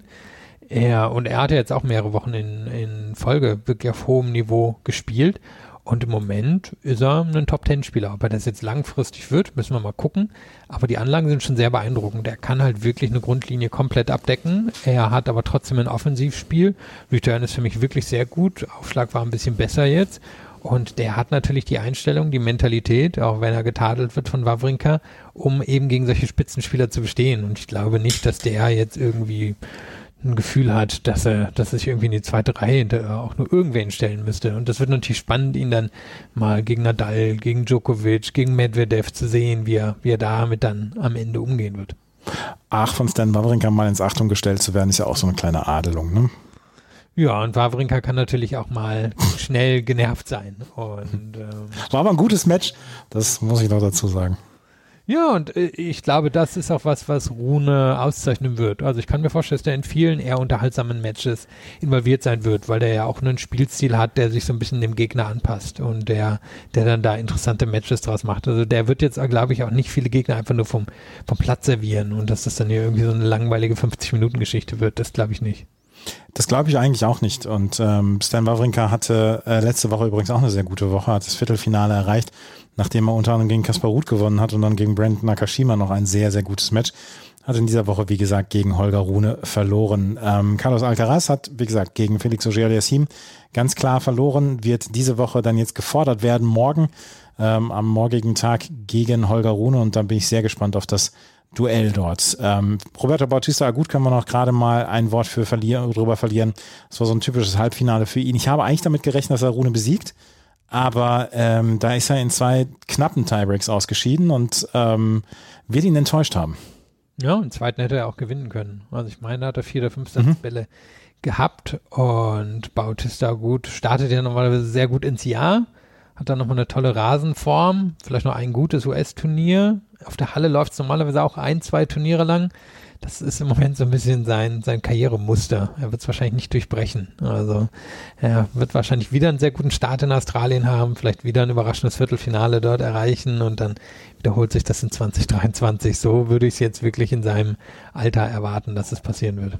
Er, und er hatte jetzt auch mehrere Wochen in, in Folge wirklich auf hohem Niveau gespielt. Und im Moment ist er ein Top-Ten-Spieler. Ob er das jetzt langfristig wird, müssen wir mal gucken. Aber die Anlagen sind schon sehr beeindruckend. Er kann halt wirklich eine Grundlinie komplett abdecken. Er hat aber trotzdem ein Offensivspiel. Return ist für mich wirklich sehr gut. Aufschlag war ein bisschen besser jetzt. Und der hat natürlich die Einstellung, die Mentalität, auch wenn er getadelt wird von Wawrinka, um eben gegen solche Spitzenspieler zu bestehen. Und ich glaube nicht, dass der jetzt irgendwie ein Gefühl hat, dass er, dass er sich irgendwie in die zweite Reihe hinter auch nur irgendwen stellen müsste. Und das wird natürlich spannend, ihn dann mal gegen Nadal, gegen Djokovic, gegen Medvedev zu sehen, wie er, wie er damit dann am Ende umgehen wird. Ach, von Stan Wawrinka mal ins Achtung gestellt zu werden, ist ja auch so eine kleine Adelung, ne? Ja, und Wawrinka kann natürlich auch mal schnell genervt sein. Und, ähm, war aber ein gutes Match, das muss ich noch dazu sagen. Ja, und äh, ich glaube, das ist auch was, was Rune auszeichnen wird. Also ich kann mir vorstellen, dass der in vielen eher unterhaltsamen Matches involviert sein wird, weil der ja auch einen Spielstil hat, der sich so ein bisschen dem Gegner anpasst und der, der dann da interessante Matches draus macht. Also der wird jetzt, glaube ich, auch nicht viele Gegner einfach nur vom, vom Platz servieren und dass das dann hier irgendwie so eine langweilige fünfzig-Minuten-Geschichte wird, das glaube ich nicht. Das glaube ich eigentlich auch nicht. Und ähm, Stan Wawrinka hatte äh, letzte Woche übrigens auch eine sehr gute Woche, hat das Viertelfinale erreicht, nachdem er unter anderem gegen Kaspar Ruud gewonnen hat und dann gegen Brandon Nakashima noch ein sehr, sehr gutes Match. Hat in dieser Woche, wie gesagt, gegen Holger Rune verloren. Ähm, Carlos Alcaraz hat, wie gesagt, gegen Felix Auger-Aliassime ganz klar verloren, wird diese Woche dann jetzt gefordert werden, morgen, ähm, am morgigen Tag gegen Holger Rune, und da bin ich sehr gespannt auf das Duell dort. Ähm, Roberto Bautista Agut können wir noch gerade mal ein Wort für verlieren, drüber verlieren. Das war so ein typisches Halbfinale für ihn. Ich habe eigentlich damit gerechnet, dass er Rune besiegt, aber ähm, da ist er in zwei knappen Tiebreaks ausgeschieden und ähm, wird ihn enttäuscht haben. Ja, im zweiten hätte er auch gewinnen können. Also ich meine, da hat er vier oder fünf Satzbälle mhm. gehabt und Bautista Agut startet ja normalerweise sehr gut ins Jahr, hat dann nochmal eine tolle Rasenform, vielleicht noch ein gutes U S-Turnier. Auf der Halle läuft es normalerweise auch ein, zwei Turniere lang. Das ist im Moment so ein bisschen sein, sein Karrieremuster. Er wird es wahrscheinlich nicht durchbrechen. Also er wird wahrscheinlich wieder einen sehr guten Start in Australien haben, vielleicht wieder ein überraschendes Viertelfinale dort erreichen und dann wiederholt sich das in zwanzig dreiundzwanzig. So würde ich es jetzt wirklich in seinem Alter erwarten, dass es passieren wird.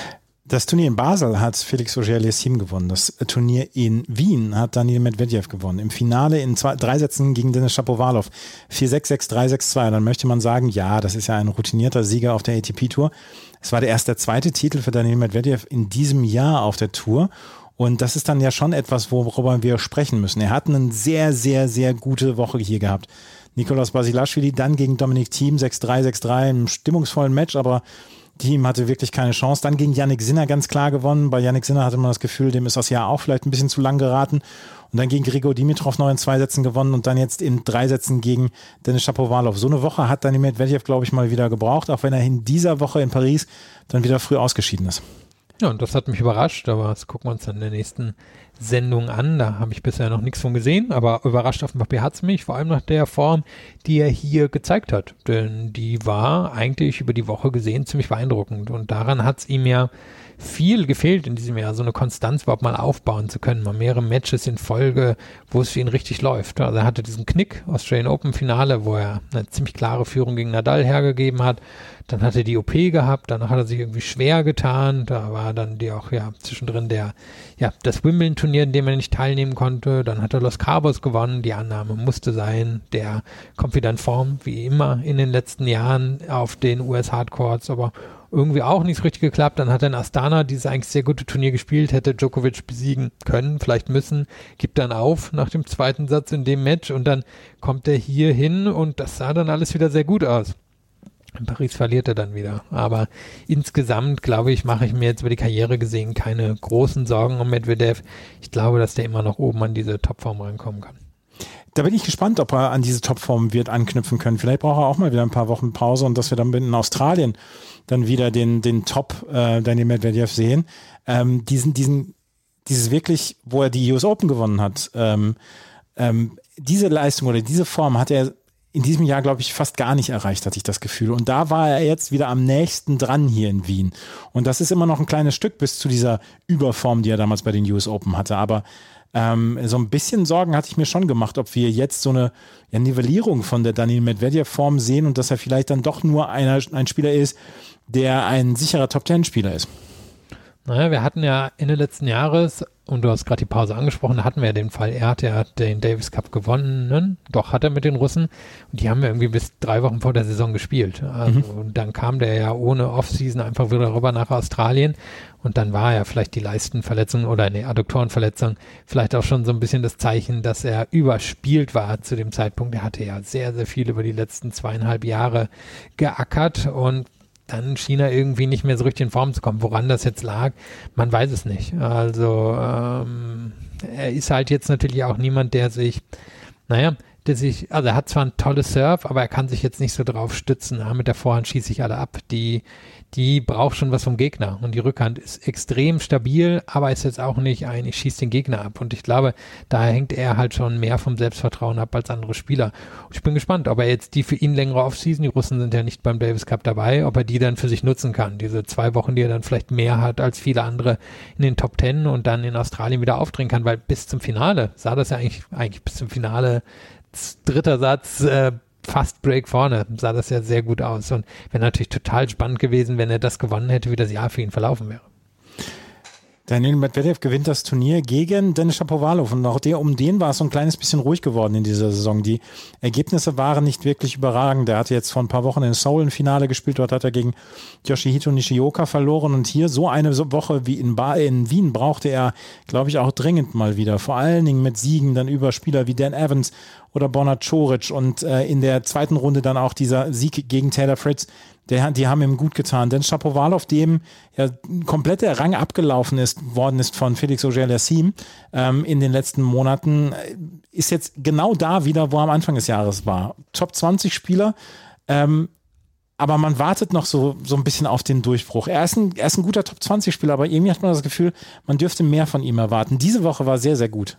Das Turnier in Basel hat Felix Auger-Aliassime gewonnen. Das Turnier in Wien hat Daniil Medvedev gewonnen. Im Finale in zwei, drei Sätzen gegen Denis Shapovalov. vier sechs, sechs drei, sechs zwei. Und dann möchte man sagen, ja, das ist ja ein routinierter Sieger auf der A T P-Tour. Es war der erst der zweite Titel für Daniil Medvedev in diesem Jahr auf der Tour. Und das ist dann ja schon etwas, worüber wir sprechen müssen. Er hat eine sehr, sehr, sehr gute Woche hier gehabt. Nicolas Basilashvili dann gegen Dominic Thiem sechs drei, sechs drei, im stimmungsvollen Match, aber Thiem hatte wirklich keine Chance. Dann gegen Jannik Sinner ganz klar gewonnen. Bei Jannik Sinner hatte man das Gefühl, dem ist das Jahr auch vielleicht ein bisschen zu lang geraten. Und dann gegen Grigor Dimitrov noch in zwei Sätzen gewonnen und dann jetzt in drei Sätzen gegen Denis Shapovalov. So eine Woche hat Daniil Medvedev, glaube ich, mal wieder gebraucht, auch wenn er in dieser Woche in Paris dann wieder früh ausgeschieden ist. Ja, und das hat mich überrascht, aber das gucken wir uns dann in der nächsten Sendung an. Da habe ich bisher noch nichts von gesehen, aber überrascht auf dem Papier hat es mich, vor allem nach der Form, die er hier gezeigt hat. Denn die war eigentlich über die Woche gesehen ziemlich beeindruckend und daran hat es ihm ja viel gefehlt in diesem Jahr, so eine Konstanz überhaupt mal aufbauen zu können, mal mehrere Matches in Folge, wo es für ihn richtig läuft. Also er hatte diesen Knick, Australian Open Finale, wo er eine ziemlich klare Führung gegen Nadal hergegeben hat. Dann hat er die O P gehabt, danach hat er sich irgendwie schwer getan. Da war dann die auch ja zwischendrin der ja das Wimbledon-Turnier, in dem er nicht teilnehmen konnte. Dann hat er Los Cabos gewonnen. Die Annahme musste sein, der kommt wieder in Form, wie immer in den letzten Jahren auf den U S Hardcourts, aber irgendwie auch nicht so richtig geklappt. Dann hat er in Astana dieses eigentlich sehr gute Turnier gespielt, hätte Djokovic besiegen können, vielleicht müssen, gibt dann auf nach dem zweiten Satz in dem Match und dann kommt er hier hin und das sah dann alles wieder sehr gut aus. In Paris verliert er dann wieder. Aber insgesamt, glaube ich, mache ich mir jetzt über die Karriere gesehen keine großen Sorgen um Medvedev. Ich glaube, dass der immer noch oben an diese Topform rankommen kann. Da bin ich gespannt, ob er an diese Topform wird anknüpfen können. Vielleicht braucht er auch mal wieder ein paar Wochen Pause und dass wir dann in Australien dann wieder den, den Top äh, Daniil Medvedev sehen. Ähm, diesen, diesen, dieses wirklich, wo er die U S Open gewonnen hat, ähm, ähm, diese Leistung oder diese Form hat er in diesem Jahr, glaube ich, fast gar nicht erreicht, hatte ich das Gefühl. Und da war er jetzt wieder am nächsten dran hier in Wien. Und das ist immer noch ein kleines Stück bis zu dieser Überform, die er damals bei den U S Open hatte. Aber ähm, so ein bisschen Sorgen hatte ich mir schon gemacht, ob wir jetzt so eine ja, Nivellierung von der Daniil Medvedev-Form sehen und dass er vielleicht dann doch nur einer, ein Spieler ist, der ein sicherer Top-Zehn-Spieler ist. Naja, wir hatten ja Ende letzten Jahres, und du hast gerade die Pause angesprochen, da hatten wir ja den Fall, er hat ja den Davis Cup gewonnen, doch hat er mit den Russen, und die haben ja irgendwie bis drei Wochen vor der Saison gespielt. Also, mhm. Und dann kam der ja ohne Offseason einfach wieder rüber nach Australien und dann war ja vielleicht die Leistenverletzung oder eine Adduktorenverletzung vielleicht auch schon so ein bisschen das Zeichen, dass er überspielt war zu dem Zeitpunkt. Er hatte ja sehr, sehr viel über die letzten zweieinhalb Jahre geackert und dann schien er irgendwie nicht mehr so richtig in Form zu kommen. Woran das jetzt lag, man weiß es nicht. Also ähm, er ist halt jetzt natürlich auch niemand, der sich, naja, der sich, also er hat zwar ein tolles Serve, aber er kann sich jetzt nicht so drauf stützen. Ja, mit der Vorhand schieße ich alle ab. Die, die braucht schon was vom Gegner. Und die Rückhand ist extrem stabil, aber ist jetzt auch nicht ein, ich schieße den Gegner ab. Und ich glaube, da hängt er halt schon mehr vom Selbstvertrauen ab als andere Spieler. Und ich bin gespannt, ob er jetzt die für ihn längere Offseason, die Russen sind ja nicht beim Davis Cup dabei, ob er die dann für sich nutzen kann. Diese zwei Wochen, die er dann vielleicht mehr hat als viele andere in den Top Ten und dann in Australien wieder aufdrehen kann, weil bis zum Finale sah das ja eigentlich, eigentlich bis zum Finale dritter Satz, äh, fast Break vorne, sah das ja sehr gut aus und wäre natürlich total spannend gewesen, wenn er das gewonnen hätte, wie das Jahr für ihn verlaufen wäre. Daniil Medvedev gewinnt das Turnier gegen Denis Shapovalov und auch der, um den war es so ein kleines bisschen ruhig geworden in dieser Saison. Die Ergebnisse waren nicht wirklich überragend. Der hatte jetzt vor ein paar Wochen in Seoul ein Finale gespielt, dort hat er gegen Yoshihito Nishioka verloren und hier so eine Woche wie in, ba- in Wien brauchte er, glaube ich, auch dringend mal wieder. Vor allen Dingen mit Siegen dann über Spieler wie Dan Evans oder Borna Coric und äh, in der zweiten Runde dann auch dieser Sieg gegen Taylor Fritz. Der, die haben ihm gut getan. Denn Shapovalov, dem ja komplett der Rang abgelaufen ist, worden ist von Felix Auger-Aliassime ähm, in den letzten Monaten, ist jetzt genau da wieder, wo er am Anfang des Jahres war. Top zwanzig Spieler, ähm, aber man wartet noch so, so ein bisschen auf den Durchbruch. Er ist ein, er ist ein guter Top zwanzig Spieler, aber irgendwie hat man das Gefühl, man dürfte mehr von ihm erwarten. Diese Woche war sehr, sehr gut.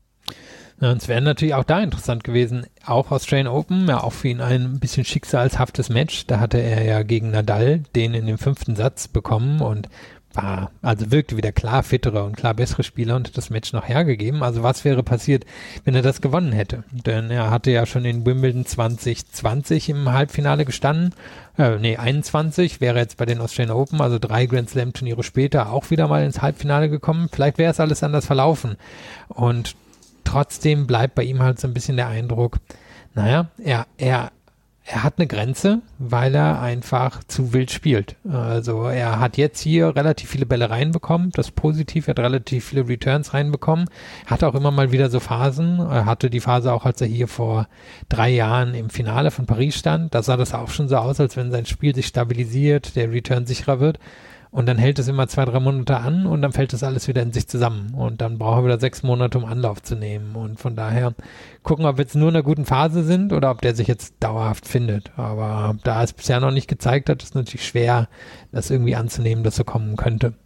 Ja, und es wäre natürlich auch da interessant gewesen, auch Australian Open, ja auch für ihn ein bisschen schicksalshaftes Match, da hatte er ja gegen Nadal den in dem fünften Satz bekommen und war, also wirkte wieder klar fittere und klar bessere Spieler und hat das Match noch hergegeben. Also was wäre passiert, wenn er das gewonnen hätte? Denn er hatte ja schon in Wimbledon zwanzig zwanzig im Halbfinale gestanden, äh, nee, einundzwanzig, wäre jetzt bei den Australian Open, also drei Grand Slam Turniere später auch wieder mal ins Halbfinale gekommen. Vielleicht wäre es alles anders verlaufen und trotzdem bleibt bei ihm halt so ein bisschen der Eindruck, naja, er, er, er hat eine Grenze, weil er einfach zu wild spielt. Also er hat jetzt hier relativ viele Bälle reinbekommen, das ist positiv, er hat relativ viele Returns reinbekommen, hat auch immer mal wieder so Phasen, er hatte die Phase auch, als er hier vor drei Jahren im Finale von Paris stand, da sah das auch schon so aus, als wenn sein Spiel sich stabilisiert, der Return sicherer wird. Und dann hält es immer zwei, drei Monate an und dann fällt das alles wieder in sich zusammen. Und dann braucht er wieder sechs Monate, um Anlauf zu nehmen. Und von daher gucken, ob wir jetzt nur in einer guten Phase sind oder ob der sich jetzt dauerhaft findet. Aber da es bisher noch nicht gezeigt hat, ist es natürlich schwer, das irgendwie anzunehmen, dass so kommen könnte.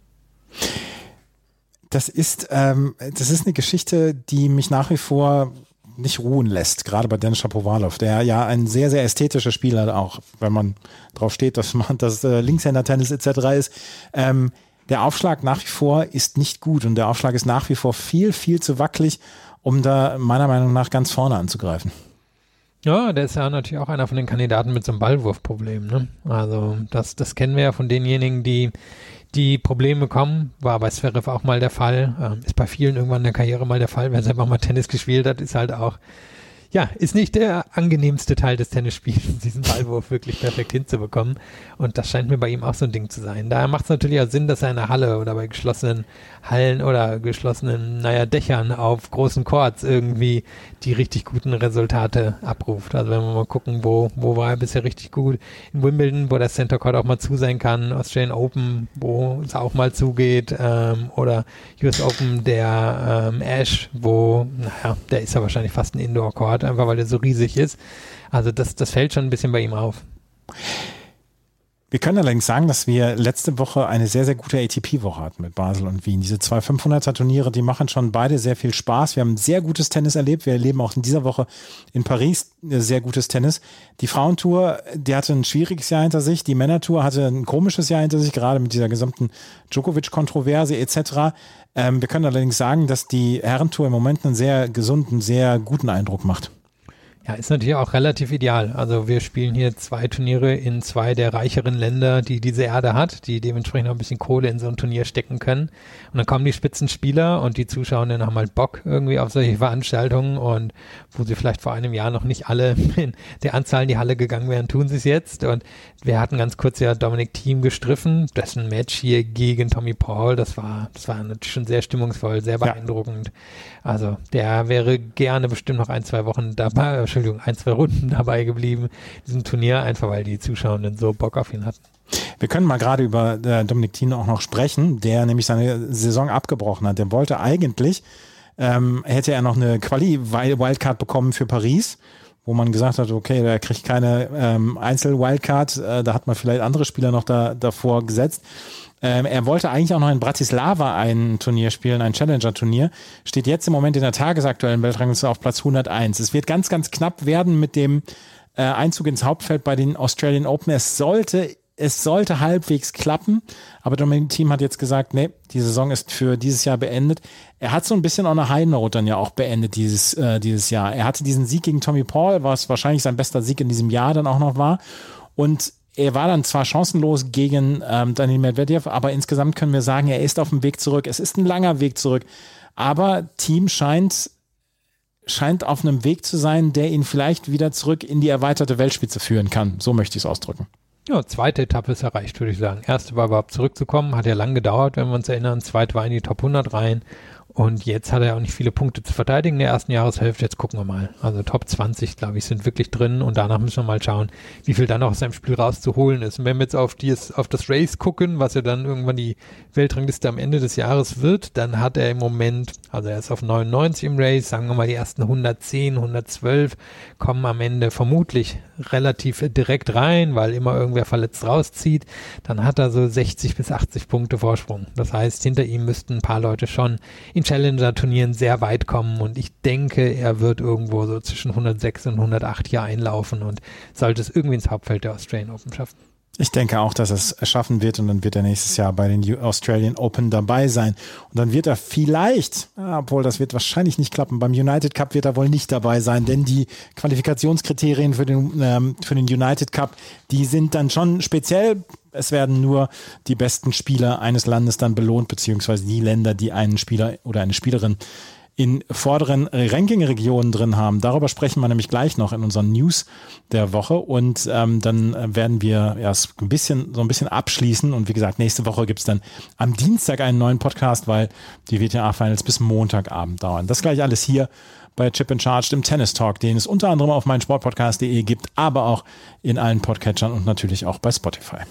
Das ist, ähm, das ist eine Geschichte, die mich nach wie vor nicht ruhen lässt, gerade bei Denis Shapovalov, der ja ein sehr, sehr ästhetischer Spieler auch, wenn man drauf steht, dass man das äh, Linkshänder-Tennis et cetera ist. Ähm, der Aufschlag nach wie vor ist nicht gut und der Aufschlag ist nach wie vor viel, viel zu wackelig, um da meiner Meinung nach ganz vorne anzugreifen. Ja, der ist ja natürlich auch einer von den Kandidaten mit so einem Ballwurfproblem, ne? Also das, das kennen wir ja von denjenigen, die die Probleme kommen, war bei Zverev auch mal der Fall, ähm, ist bei vielen irgendwann in der Karriere mal der Fall, wer selber mal Tennis gespielt hat, ist halt auch, ja, ist nicht der angenehmste Teil des Tennisspiels, diesen Ballwurf wirklich perfekt hinzubekommen und das scheint mir bei ihm auch so ein Ding zu sein. Daher macht es natürlich auch Sinn, dass er in der Halle oder bei geschlossenen Hallen oder geschlossenen, naja, Dächern auf großen Courts irgendwie die richtig guten Resultate abruft. Also wenn wir mal gucken, wo, wo war er bisher richtig gut? In Wimbledon, wo der Center Court auch mal zu sein kann, Australian Open, wo es auch mal zugeht, ähm, oder U S Open, der ähm, Ash, wo, naja, der ist ja wahrscheinlich fast ein Indoor Court, einfach weil der so riesig ist. Also das, das fällt schon ein bisschen bei ihm auf. Wir können allerdings sagen, dass wir letzte Woche eine sehr, sehr gute A T P-Woche hatten mit Basel und Wien. Diese zwei fünfhunderter-Turniere, die machen schon beide sehr viel Spaß. Wir haben sehr gutes Tennis erlebt. Wir erleben auch in dieser Woche in Paris sehr gutes Tennis. Die Frauentour, die hatte ein schwieriges Jahr hinter sich. Die Männertour hatte ein komisches Jahr hinter sich, gerade mit dieser gesamten Djokovic-Kontroverse et cetera. Ähm, wir können allerdings sagen, dass die Herrentour im Moment einen sehr gesunden, sehr guten Eindruck macht. Ja, ist natürlich auch relativ ideal. Also wir spielen hier zwei Turniere in zwei der reicheren Länder, die diese Erde hat, die dementsprechend auch ein bisschen Kohle in so ein Turnier stecken können. Und dann kommen die Spitzenspieler und die Zuschauerinnen haben halt Bock irgendwie auf solche Veranstaltungen und wo sie vielleicht vor einem Jahr noch nicht alle in der Anzahl in die Halle gegangen wären, tun sie es jetzt. Und wir hatten ganz kurz ja Dominic Thiem gestriffen, dessen Match hier gegen Tommy Paul, das war, das war natürlich schon sehr stimmungsvoll, sehr beeindruckend. Ja. Also der wäre gerne bestimmt noch ein, zwei Wochen dabei, Entschuldigung, ein, zwei Runden dabei geblieben, diesem Turnier, einfach weil die Zuschauerinnen so Bock auf ihn hatten. Wir können mal gerade über äh, Dominic Thiem auch noch sprechen, der nämlich seine Saison abgebrochen hat. Der wollte eigentlich, ähm, hätte er noch eine Quali-Wildcard bekommen für Paris, wo man gesagt hat, okay, der kriegt keine ähm, Einzel-Wildcard, äh, da hat man vielleicht andere Spieler noch da, davor gesetzt. Ähm, er wollte eigentlich auch noch in Bratislava ein Turnier spielen, ein Challenger-Turnier, steht jetzt im Moment in der tagesaktuellen Weltrangliste auf Platz hunderteins. Es wird ganz, ganz knapp werden mit dem äh, Einzug ins Hauptfeld bei den Australian Open. Es sollte Es sollte halbwegs klappen, aber Dominic Thiem hat jetzt gesagt, nee, die Saison ist für dieses Jahr beendet. Er hat so ein bisschen on a high note dann ja auch beendet dieses, äh, dieses Jahr. Er hatte diesen Sieg gegen Tommy Paul, was wahrscheinlich sein bester Sieg in diesem Jahr dann auch noch war. Und er war dann zwar chancenlos gegen ähm, Daniil Medvedev, aber insgesamt können wir sagen, er ist auf dem Weg zurück. Es ist ein langer Weg zurück, aber Thiem scheint scheint auf einem Weg zu sein, der ihn vielleicht wieder zurück in die erweiterte Weltspitze führen kann. So möchte ich es ausdrücken. Ja, zweite Etappe ist erreicht, würde ich sagen. Erste war überhaupt zurückzukommen, hat ja lang gedauert, wenn wir uns erinnern. Zweite war in die Top hundert rein. Und jetzt hat er auch nicht viele Punkte zu verteidigen in der ersten Jahreshälfte. Jetzt gucken wir mal. Also Top zwanzig, glaube ich, sind wirklich drin. Und danach müssen wir mal schauen, wie viel dann noch aus seinem Spiel rauszuholen ist. Und wenn wir jetzt auf, dies, auf das Race gucken, was ja dann irgendwann die Weltrangliste am Ende des Jahres wird, dann hat er im Moment, also er ist auf neunundneunzig im Race, sagen wir mal die ersten hundertzehn, hundertzwölf kommen am Ende vermutlich relativ direkt rein, weil immer irgendwer verletzt rauszieht. Dann hat er so sechzig bis achtzig Punkte Vorsprung. Das heißt, hinter ihm müssten ein paar Leute schon in Challenger-Turnieren sehr weit kommen und ich denke, er wird irgendwo so zwischen hundertsechs und hundertacht hier einlaufen und sollte es irgendwie ins Hauptfeld der Australian Open schaffen. Ich denke auch, dass er es schaffen wird und dann wird er nächstes Jahr bei den Australian Open dabei sein. Und dann wird er vielleicht, obwohl das wird wahrscheinlich nicht klappen, beim United Cup wird er wohl nicht dabei sein, denn die Qualifikationskriterien für den, ähm, für den United Cup, die sind dann schon speziell. Es werden nur die besten Spieler eines Landes dann belohnt, beziehungsweise die Länder, die einen Spieler oder eine Spielerin in vorderen Ranking-Regionen drin haben. Darüber sprechen wir nämlich gleich noch in unseren News der Woche und ähm, dann werden wir erst ein bisschen, so ein bisschen abschließen und wie gesagt, nächste Woche gibt es dann am Dienstag einen neuen Podcast, weil die W T A-Finals bis Montagabend dauern. Das gleich alles hier bei Chip and Charged im Tennis Talk, den es unter anderem auf meinsportpodcast punkt de gibt, aber auch in allen Podcatchern und natürlich auch bei Spotify.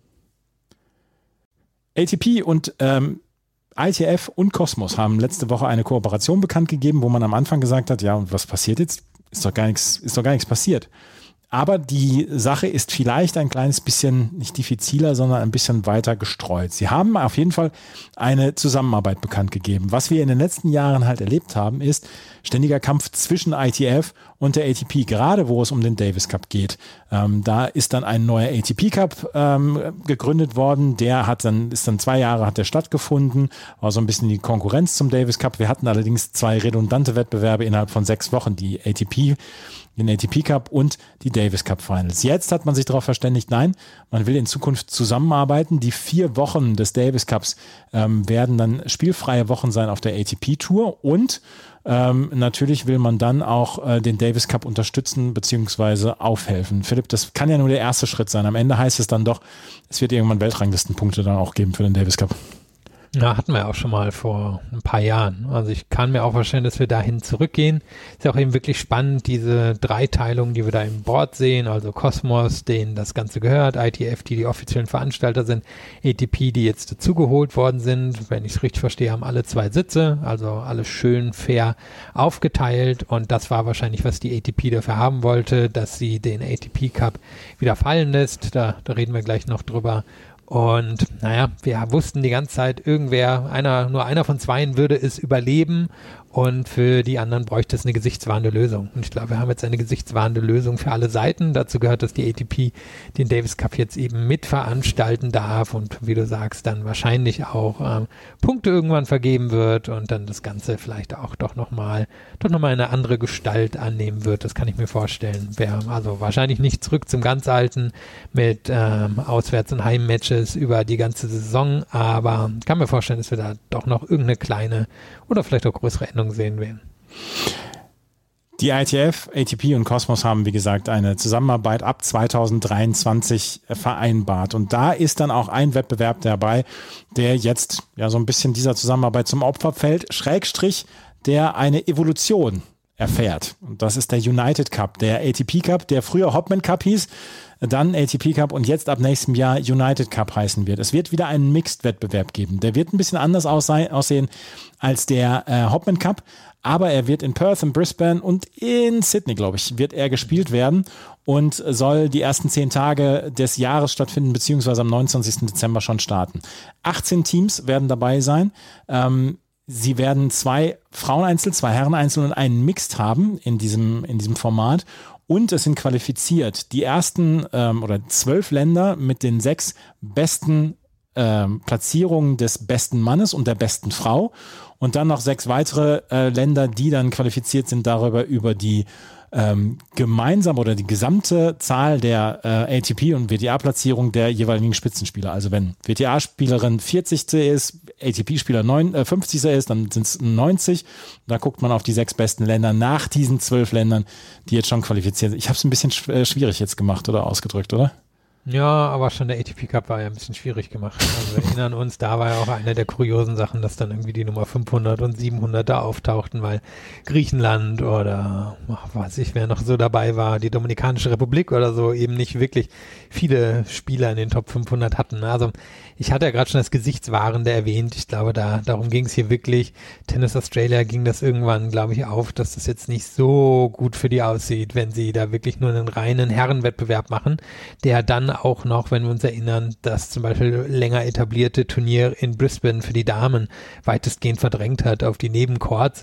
A T P und ähm, I T F und Cosmos haben letzte Woche eine Kooperation bekannt gegeben, wo man am Anfang gesagt hat, ja, und was passiert jetzt? Ist doch gar nichts, ist doch gar nichts passiert. Aber die Sache ist vielleicht ein kleines bisschen nicht diffiziler, sondern ein bisschen weiter gestreut. Sie haben auf jeden Fall eine Zusammenarbeit bekannt gegeben. Was wir in den letzten Jahren halt erlebt haben, ist ständiger Kampf zwischen I T F und der A T P, gerade wo es um den Davis Cup geht. Ähm, da ist dann ein neuer A T P Cup ähm, gegründet worden. Der hat dann, ist dann zwei Jahre hat der stattgefunden, war so ein bisschen die Konkurrenz zum Davis Cup. Wir hatten allerdings zwei redundante Wettbewerbe innerhalb von sechs Wochen, die A T P den A T P Cup und die Davis Cup Finals. Jetzt hat man sich darauf verständigt, nein, man will in Zukunft zusammenarbeiten. Die vier Wochen des Davis Cups ähm, werden dann spielfreie Wochen sein auf der A T P Tour und ähm, natürlich will man dann auch äh, den Davis Cup unterstützen bzw. aufhelfen. Philipp, das kann ja nur der erste Schritt sein. Am Ende heißt es dann doch, es wird irgendwann Weltranglistenpunkte dann auch geben für den Davis Cup. Ja, hatten wir auch schon mal vor ein paar Jahren. Also ich kann mir auch vorstellen, dass wir dahin zurückgehen. Ist ja auch eben wirklich spannend, diese Dreiteilung, die wir da im Board sehen, also Cosmos, denen das Ganze gehört, I T F, die die offiziellen Veranstalter sind, A T P, die jetzt dazugeholt worden sind. Wenn ich es richtig verstehe, haben alle zwei Sitze, also alles schön fair aufgeteilt und das war wahrscheinlich, was die A T P dafür haben wollte, dass sie den A T P Cup wieder fallen lässt. Da, da reden wir gleich noch drüber. Und naja, wir wussten die ganze Zeit, irgendwer, einer, nur einer von zweien würde es überleben und für die anderen bräuchte es eine gesichtswahrende Lösung. Und ich glaube, wir haben jetzt eine gesichtswahrende Lösung für alle Seiten. Dazu gehört, dass die A T P den Davis Cup jetzt eben mitveranstalten darf und wie du sagst, dann wahrscheinlich auch ähm, Punkte irgendwann vergeben wird und dann das Ganze vielleicht auch doch nochmal doch nochmal eine andere Gestalt annehmen wird. Das kann ich mir vorstellen. Wäre also wahrscheinlich nicht zurück zum ganz Alten mit ähm, Auswärts- und Heimmatches über die ganze Saison, aber kann mir vorstellen, dass wir da doch noch irgendeine kleine oder vielleicht auch größere Änderung sehen werden. Die I T F, A T P und Cosmos haben, wie gesagt, eine Zusammenarbeit ab zweitausenddreiundzwanzig vereinbart. Und da ist dann auch ein Wettbewerb dabei, der jetzt ja so ein bisschen dieser Zusammenarbeit zum Opfer fällt, Schrägstrich, der eine Evolution erfährt. Und das ist der United Cup, der A T P Cup, der früher Hopman Cup hieß, dann A T P Cup und jetzt ab nächstem Jahr United Cup heißen wird. Es wird wieder einen Mixed-Wettbewerb geben. Der wird ein bisschen anders aussehen als der äh, Hopman Cup, aber er wird in Perth, in Brisbane und in Sydney, glaube ich, wird er gespielt werden und soll die ersten zehn Tage des Jahres stattfinden, beziehungsweise am neunundzwanzigsten Dezember schon starten. achtzehn Teams werden dabei sein. Ähm, Sie werden zwei Fraueneinzel, zwei Herreneinzel und einen Mixed haben in diesem, in diesem Format. Und es sind qualifiziert die ersten ähm, oder zwölf Länder mit den sechs besten ähm, Platzierungen des besten Mannes und der besten Frau. Und dann noch sechs weitere äh, Länder, die dann qualifiziert sind darüber über die ähm, gemeinsam oder die gesamte Zahl der äh, A T P und W T A-Platzierung der jeweiligen Spitzenspieler. Also wenn W T A-Spielerin vierzigste ist, A T P-Spieler fünfzigste ist, dann sind es neunzig. Da guckt man auf die sechs besten Länder nach diesen zwölf Ländern, die jetzt schon qualifiziert sind. Ich habe es ein bisschen schwierig jetzt gemacht oder ausgedrückt, oder? Ja, aber schon der A T P Cup war ja ein bisschen schwierig gemacht. Also wir erinnern uns, da war ja auch eine der kuriosen Sachen, dass dann irgendwie die Nummer fünfhundert und siebenhundert da auftauchten, weil Griechenland oder ach, weiß ich, wer noch so dabei war, die Dominikanische Republik oder so, eben nicht wirklich viele Spieler in den Top fünfhundert hatten. Also ich hatte ja gerade schon das Gesichtswahrende erwähnt. Ich glaube, da darum ging es hier wirklich. Tennis Australia ging das irgendwann, glaube ich, auf, dass das jetzt nicht so gut für die aussieht, wenn sie da wirklich nur einen reinen Herrenwettbewerb machen, der dann auch noch, wenn wir uns erinnern, das zum Beispiel länger etablierte Turnier in Brisbane für die Damen weitestgehend verdrängt hat auf die Nebencourts.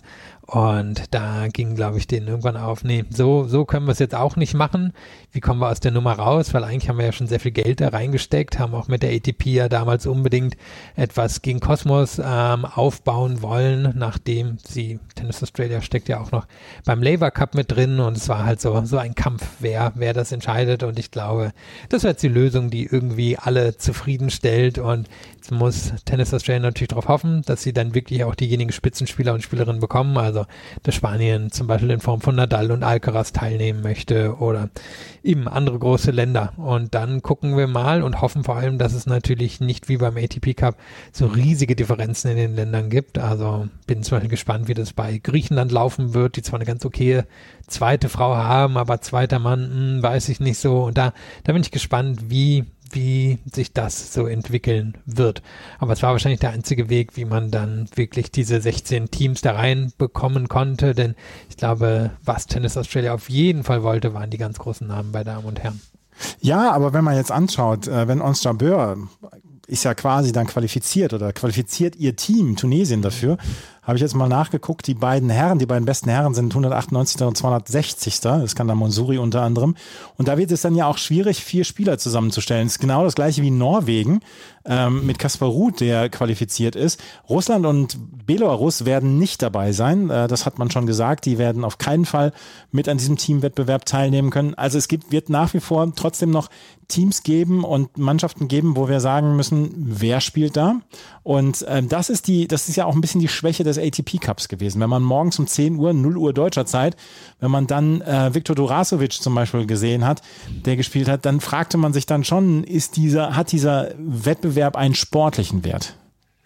Und da ging, glaube ich, denen irgendwann auf, nee, so, so können wir es jetzt auch nicht machen. Wie kommen wir aus der Nummer raus? Weil eigentlich haben wir ja schon sehr viel Geld da reingesteckt, haben auch mit der A T P ja damals unbedingt etwas gegen Cosmos ähm, aufbauen wollen, nachdem sie, Tennis Australia steckt ja auch noch beim Laver Cup mit drin und es war halt so, so ein Kampf, wer, wer das entscheidet und ich glaube, das wäre jetzt die Lösung, die irgendwie alle zufriedenstellt und jetzt muss Tennis Australia natürlich darauf hoffen, dass sie dann wirklich auch diejenigen Spitzenspieler und Spielerinnen bekommen, also dass Spanien zum Beispiel in Form von Nadal und Alcaraz teilnehmen möchte oder eben andere große Länder. Und dann gucken wir mal und hoffen vor allem, dass es natürlich nicht wie beim A T P Cup so riesige Differenzen in den Ländern gibt. Also bin zum Beispiel gespannt, wie das bei Griechenland laufen wird, die zwar eine ganz okaye zweite Frau haben, aber zweiter Mann, mh, weiß ich nicht so. Und da, da bin ich gespannt, wie wie sich das so entwickeln wird. Aber es war wahrscheinlich der einzige Weg, wie man dann wirklich diese sechzehn Teams da reinbekommen konnte, denn ich glaube, was Tennis Australia auf jeden Fall wollte, waren die ganz großen Namen bei Damen und Herren. Ja, aber wenn man jetzt anschaut, wenn Ons Jabeur ist ja quasi dann qualifiziert oder qualifiziert ihr Team Tunesien dafür, habe ich jetzt mal nachgeguckt, die beiden Herren, die beiden besten Herren sind hundertachtundneunzig und zweihundertsechzig. Das kann der Monsuri unter anderem. Und da wird es dann ja auch schwierig, vier Spieler zusammenzustellen. Das ist genau das gleiche wie Norwegen ähm, mit Kaspar Ruud, der qualifiziert ist. Russland und Belarus werden nicht dabei sein. Äh, das hat man schon gesagt. Die werden auf keinen Fall mit an diesem Teamwettbewerb teilnehmen können. Also es gibt, wird nach wie vor trotzdem noch Teams geben und Mannschaften geben, wo wir sagen müssen, wer spielt da? Und ähm, das ist die, das ist ja auch ein bisschen die Schwäche des A T P Cups gewesen. Wenn man morgens um zehn Uhr, null Uhr deutscher Zeit, wenn man dann äh, Viktor Durasovic zum Beispiel gesehen hat, der gespielt hat, dann fragte man sich dann schon, ist dieser, hat dieser Wettbewerb einen sportlichen Wert?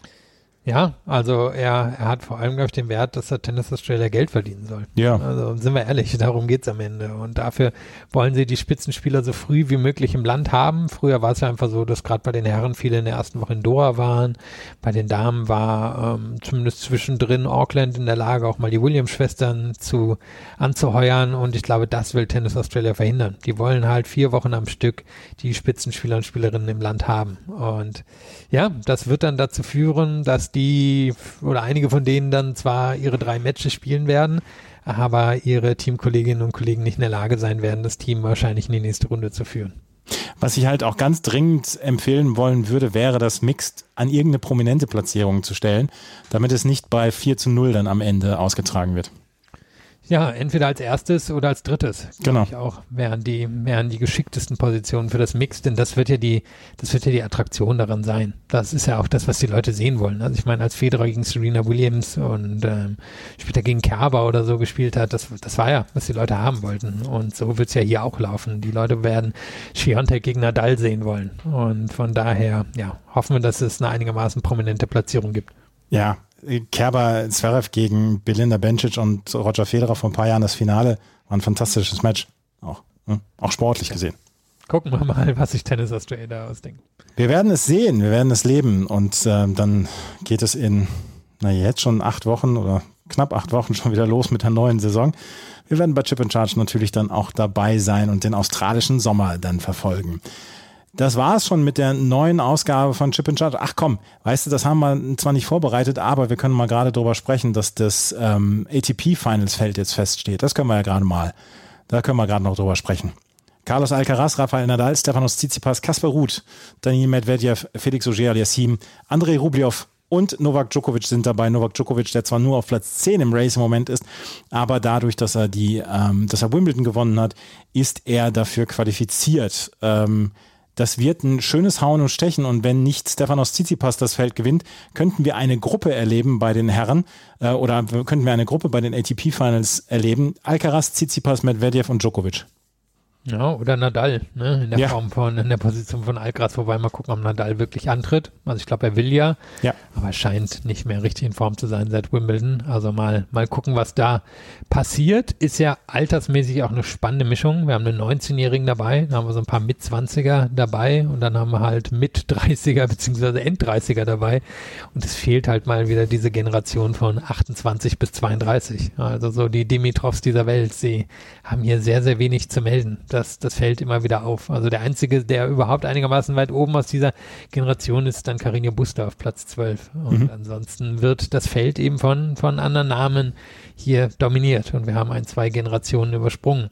Ja, also er, er hat vor allem, glaube ich, den Wert, dass er Tennis Australia Geld verdienen soll. Ja. Also sind wir ehrlich, darum geht's am Ende. Und dafür wollen sie die Spitzenspieler so früh wie möglich im Land haben. Früher war es ja einfach so, dass gerade bei den Herren viele in der ersten Woche in Doha waren. Bei den Damen war ähm, zumindest zwischendrin Auckland in der Lage, auch mal die Williams-Schwestern zu anzuheuern. Und ich glaube, das will Tennis Australia verhindern. Die wollen halt vier Wochen am Stück die Spitzenspieler und Spielerinnen im Land haben. Und ja, das wird dann dazu führen, dass die oder einige von denen dann zwar ihre drei Matches spielen werden, aber ihre Teamkolleginnen und Kollegen nicht in der Lage sein werden, das Team wahrscheinlich in die nächste Runde zu führen. Was ich halt auch ganz dringend empfehlen wollen würde, wäre das Mixed an irgendeine prominente Platzierung zu stellen, damit es nicht bei vier zu null dann am Ende ausgetragen wird. Ja, entweder als erstes oder als drittes. Genau. Ich auch wären die, wären die geschicktesten Positionen für das Mix, denn das wird ja die, das wird ja die Attraktion daran sein. Das ist ja auch das, was die Leute sehen wollen. Also ich meine, als Federer gegen Serena Williams und ähm, später gegen Kerber oder so gespielt hat, das, das war ja, was die Leute haben wollten. Und so wird es ja hier auch laufen. Die Leute werden Świątek gegen Nadal sehen wollen. Und von daher, ja, hoffen wir, dass es eine einigermaßen prominente Platzierung gibt. Ja, Kerber Zverev gegen Belinda Bencic und Roger Federer vor ein paar Jahren, das Finale, war ein fantastisches Match. Auch, ne? Auch sportlich gesehen. Gucken wir mal, was sich Tennis Australia da ausdenkt. Wir werden es sehen, wir werden es leben und äh, dann geht es in, na jetzt schon acht Wochen oder knapp acht Wochen schon wieder los mit der neuen Saison. Wir werden bei Chip and Charge natürlich dann auch dabei sein und den australischen Sommer dann verfolgen. Das war es schon mit der neuen Ausgabe von Chip and Charge. Ach komm, weißt du, das haben wir zwar nicht vorbereitet, aber wir können mal gerade drüber sprechen, dass das ähm, A T P-Finals-Feld jetzt feststeht. Das können wir ja gerade mal, da können wir gerade noch drüber sprechen. Carlos Alcaraz, Rafael Nadal, Stefanos Tsitsipas, Casper Ruud, Daniil Medvedev, Felix Auger-Aliassime, Andrei Rublev und Novak Djokovic sind dabei. Novak Djokovic, der zwar nur auf Platz zehn im Race im Moment ist, aber dadurch, dass er die, ähm, dass er Wimbledon gewonnen hat, ist er dafür qualifiziert. Ähm, das wird ein schönes Hauen und Stechen und wenn nicht Stefanos Tsitsipas das Feld gewinnt, könnten wir eine Gruppe erleben bei den Herren äh, oder könnten wir eine Gruppe bei den A T P Finals erleben. Alcaraz, Tsitsipas, Medvedev und Djokovic. Ja, oder Nadal, ne, in der ja. Form von, in der Position von Alcaraz, wobei mal gucken, ob Nadal wirklich antritt. Also ich glaube, er will ja, ja, aber er scheint nicht mehr richtig in Form zu sein seit Wimbledon. Also mal, mal gucken, was da passiert. Ist ja altersmäßig auch eine spannende Mischung. Wir haben einen neunzehnjährigen dabei, dann haben wir so ein paar Mitzwanziger dabei und dann haben wir halt Mit-dreißiger beziehungsweise End-dreißiger dabei. Und es fehlt halt mal wieder diese Generation von achtundzwanzig bis zweiunddreißig. Also so die Dimitrovs dieser Welt, sie haben hier sehr, sehr wenig zu melden. Das, das fällt immer wieder auf. Also der Einzige, der überhaupt einigermaßen weit oben aus dieser Generation ist, dann Carreño Busta auf Platz zwölf. Und mhm. ansonsten wird das Feld eben von, von anderen Namen hier dominiert. Und wir haben ein, zwei Generationen übersprungen.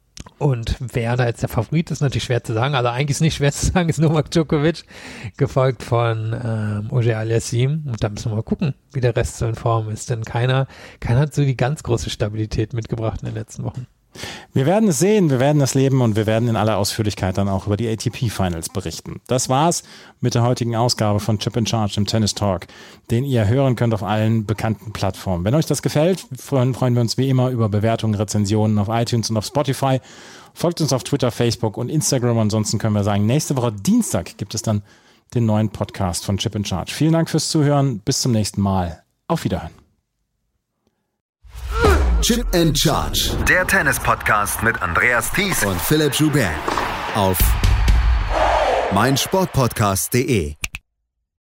Und wer da jetzt der Favorit ist, natürlich schwer zu sagen. Also eigentlich ist nicht schwer zu sagen, ist Novak Djokovic, gefolgt von ähm, Auger-Aliassime. Und da müssen wir mal gucken, wie der Rest so in Form ist. Denn keiner, keiner hat so die ganz große Stabilität mitgebracht in den letzten Wochen. Wir werden es sehen, wir werden es leben und wir werden in aller Ausführlichkeit dann auch über die A T P Finals berichten. Das war's mit der heutigen Ausgabe von Chip and Charge im Tennis Talk, den ihr hören könnt auf allen bekannten Plattformen. Wenn euch das gefällt, freuen wir uns wie immer über Bewertungen, Rezensionen auf iTunes und auf Spotify. Folgt uns auf Twitter, Facebook und Instagram. Ansonsten können wir sagen, nächste Woche Dienstag gibt es dann den neuen Podcast von Chip and Charge. Vielen Dank fürs Zuhören. Bis zum nächsten Mal. Auf Wiederhören. Chip and Charge. Der Tennis-Podcast mit Andreas Thies und Philipp Joubert auf meinsportpodcast punkt de.